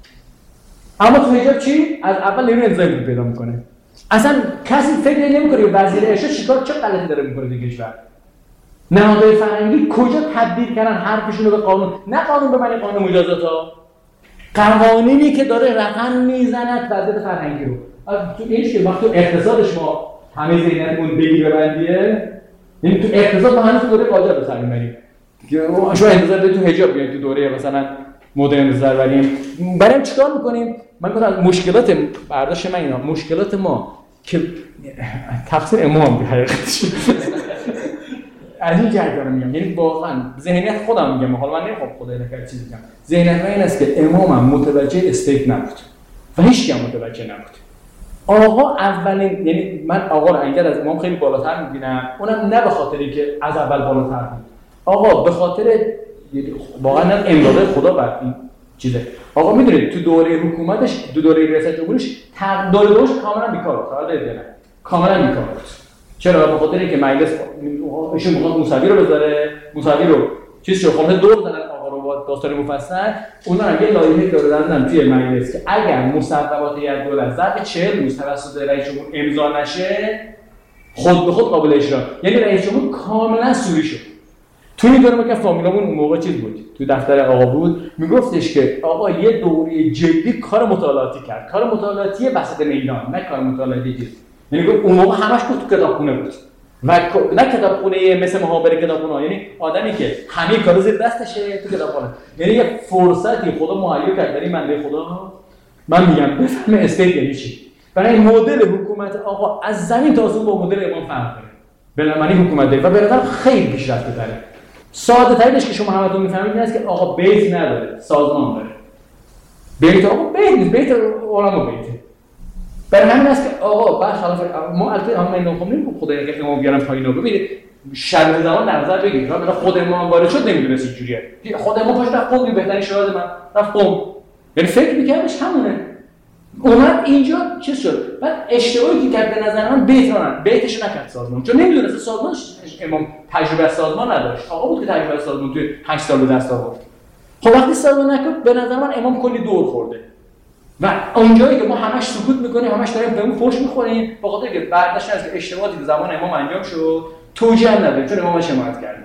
Speaker 1: اما تو حجاب چی؟ از اول نیروی انتظامی ورود پیدا میکنه. اصلا کسی فکر نمیکنه وزیر ارشاد چیکار چه غلطی داره میکنه در کشور. نهادهای فرهنگی کجا تبدیل کردن حرفشون رو به قانون؟ نه قانون به معنی قانون مجازات ها. قوانینی که داره رقم میزند وضعیت فرهنگی رو. تو اینش که وقتی اقتصادش ما همه ذهنیتمون بگیر ببندیه، یعنی تو اقتصاد ما هنوز دوره قاجار به سر میبریم. شما انتظار دارید تو حجاب بیاید تو دوره مثلا مدرن سر بریم. بریم چیکار میکنیم؟ من گفتم مشکلات برداشت من اینا مشکلات ما که تفسیر امام حقیقتش از این جهت دارم میگم. یعنی واقعا ذهنیت خودم میگم، حالا من نمیخوام خدای نکرد چیزی بگم. ذهنیت من این است که امامم متوجه استیت نبود و هیچ کی متوجه نبود. آقا اولین یعنی من آقا رو اگر از امام خیلی بالاتر می‌بینم، اونم نه به خاطر اینکه از اول بالاتر بود. آقا به خاطر واقعا امضای خدا بر این چیزه. آقا میدونید تو دوره حکومتش، تو دوره ریاست جمهوریش دوره دوش کاملا بیکار بود. حالا دیدن کاملا بیکار بود. چرا؟ به خاطر اینکه مجلس ایشون میخواد موسوی رو بذاره، موسوی رو چیز شو خونه دور زدن آقا رو با داستان مفصل. اونا هم یه لایحه دادن توی مجلس که اگر مصوبات هیئت دولت ظرف چهل روز توسط رئیس جمهور امضا نشه خود به خود قابل اجرا. یعنی رئیس جمهور کاملا سوری شد. تو میدونم که فامیلامون اون موقع چیز بود، تو دفتر آقا بود، میگفتش که آقا یه دوره جدی کار مطالعاتی کرد. کار مطالعاتی وسط میدان، نه کار مطالعاتی چیز. یعنی اون موقع همش تو کتابخونه بود. و نه کتابخونه مثل محابر کتابخونه، یعنی آدمی که همه کارا زیر دستشه تو کتابخونه. یعنی یه فرصتی خدا مهیا کرد برای بنده خدا. من میگم بفهم استیت یعنی چی. برای مدل حکومت آقا از زمین تا آسمون با مدل امام فرق داره. بلامانی حکومت داره و به نظر خیلی پیشرفته تره. ساده ترینش که شما همتون میفهمید این است که آقا بیت نداره، سازمان داره. بیت آقا بیت نیست، بیت علما بیته. برای همین است که آقا برخلاف ما البته هم من نمی‌خوام خدایی که امام بیارم پایین رو ببینید شرط زمان در نظر بگیرید. مثلا خود امام وارد شد نمیدونست اینجوریه. خود امام پاش رفت قوم بهترین شهادت من رفت قوم. یعنی فکر می‌کردش همونه. اومد اینجا چه شد؟ بعد اشتباهی که کرد به نظر من بیت رو نه، بیتش نکرد سازمان. چون نمیدونست سازمان امام تجربه از سازمان نداشت. آقا بود که تجربه از سازمان توی هشت سال به دست آورد. خب وقتی سازمان نکرد به نظر من امام کلی دور خورده. و اونجایی که ما همش سکوت میکنیم، همش داریم بهمون فحش میخوریم، به خاطر که برداشت از اشتباهاتی که زمان امام انجام شد، توجیه هم نداریم چون امام حمایت کرده.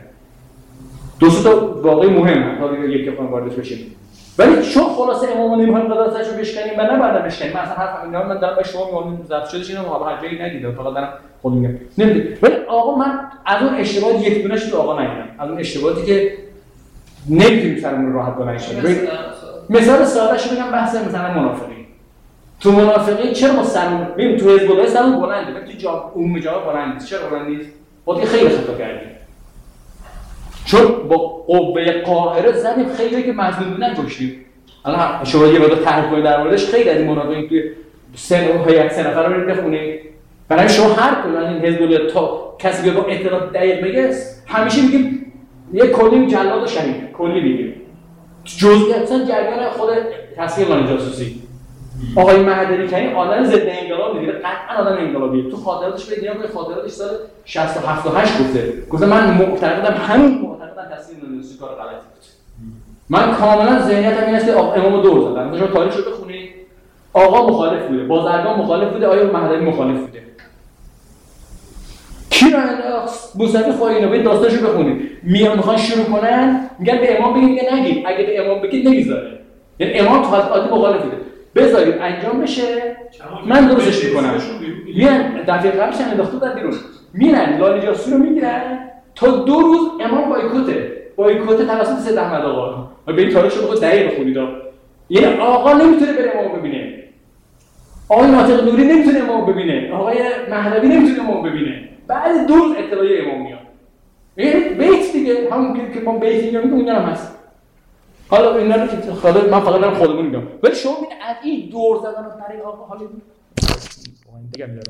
Speaker 1: دو تا واقعی مهمه تا یکی بخوام واردش بشیم. ولی چون خلاصه امام نمیخوایم قضاوتش رو بشکنیم و نه بعدا بشکنیم. من اصلا حرف اینا من دارم به شما میگم ضبط شدهش اینو هر جایی ندیدم، فقط دارم خود میگم. نمیدونم. ولی آقا من از اون اشتباهات یک دونهش رو آقا نگیرم. از اون اشتباهاتی که نمیتونیم سرمون راحت بلند شیم. مثال سادهش بگم بحث مثلا منافقین. تو منافقین چرا ما سرمون ببین تو حزب الله سرمون بلنده، ولی تو جا عمومی جا بلند نیست. چرا بلند نیست؟ خودی خیلی خطا کردیم. چون با قوه قاهره زدیم خیلی که مظلوم بودن کشتیم. الان شما یه مقدار تحقیق کنید در موردش خیلی از این منافقین توی سن و هیئت سه نفر رو بخونید. برای شما هر کدوم از این حزب الله تا کسی که با اطلاع دقیق بگه همیشه میگیم یه کلی جلاد و شهید کلی میگیم. جزئیاتا جریان خود تصمیم مان جاسوسی. آقای مهدوی کنی آدم ضد انقلاب دیگه، قطعا آدم انقلابیه. تو خاطراتش ببینید که خاطراتش سال شصت و هفت و هشت گفته. گفته من معتقدم همین معتقدم تصمیم نانوسی کار غلطی بود. من کاملا ذهنیتم این است که امامو دور زدن. مثلا تاریخشو بخونید. آقا مخالف بوده، بازرگان مخالف بوده، آیا مهدوی مخالف بوده. کی را انداخت؟ موسوی خواهی داستانشو بخونید. میان میخوان شروع کنن، میگن به امام بگید که نگید. اگه به امام بگید نمیذاره. یعنی امام تو حالت عادی مخالف بوده. بذارید انجام بشه من درستش میکنم. میان دفعه قبلش انداخته در بیرون. میرن لالی جاسوسی رو میگیرن تا دو روز امام بایکوته. بایکوت توسط سید احمد آقا. و به این تاریخشو بخواد دقیق بخونید. یعنی آقا نمیتونه بره امام ببینه. آقای ناطق نوری نمیتونه امام ببینه. آقای مهدوی نمیتونه امام ببینه. بعد دو روز اطلاعیه امام میاد. یعنی بیت دیگه همون که ما بیت میگیم اونجا هم هست. حالا اینا رو که خاله من فقط دارم خودمون میگم. ولی شما ببین از این دور زدن و طریق آقا حالا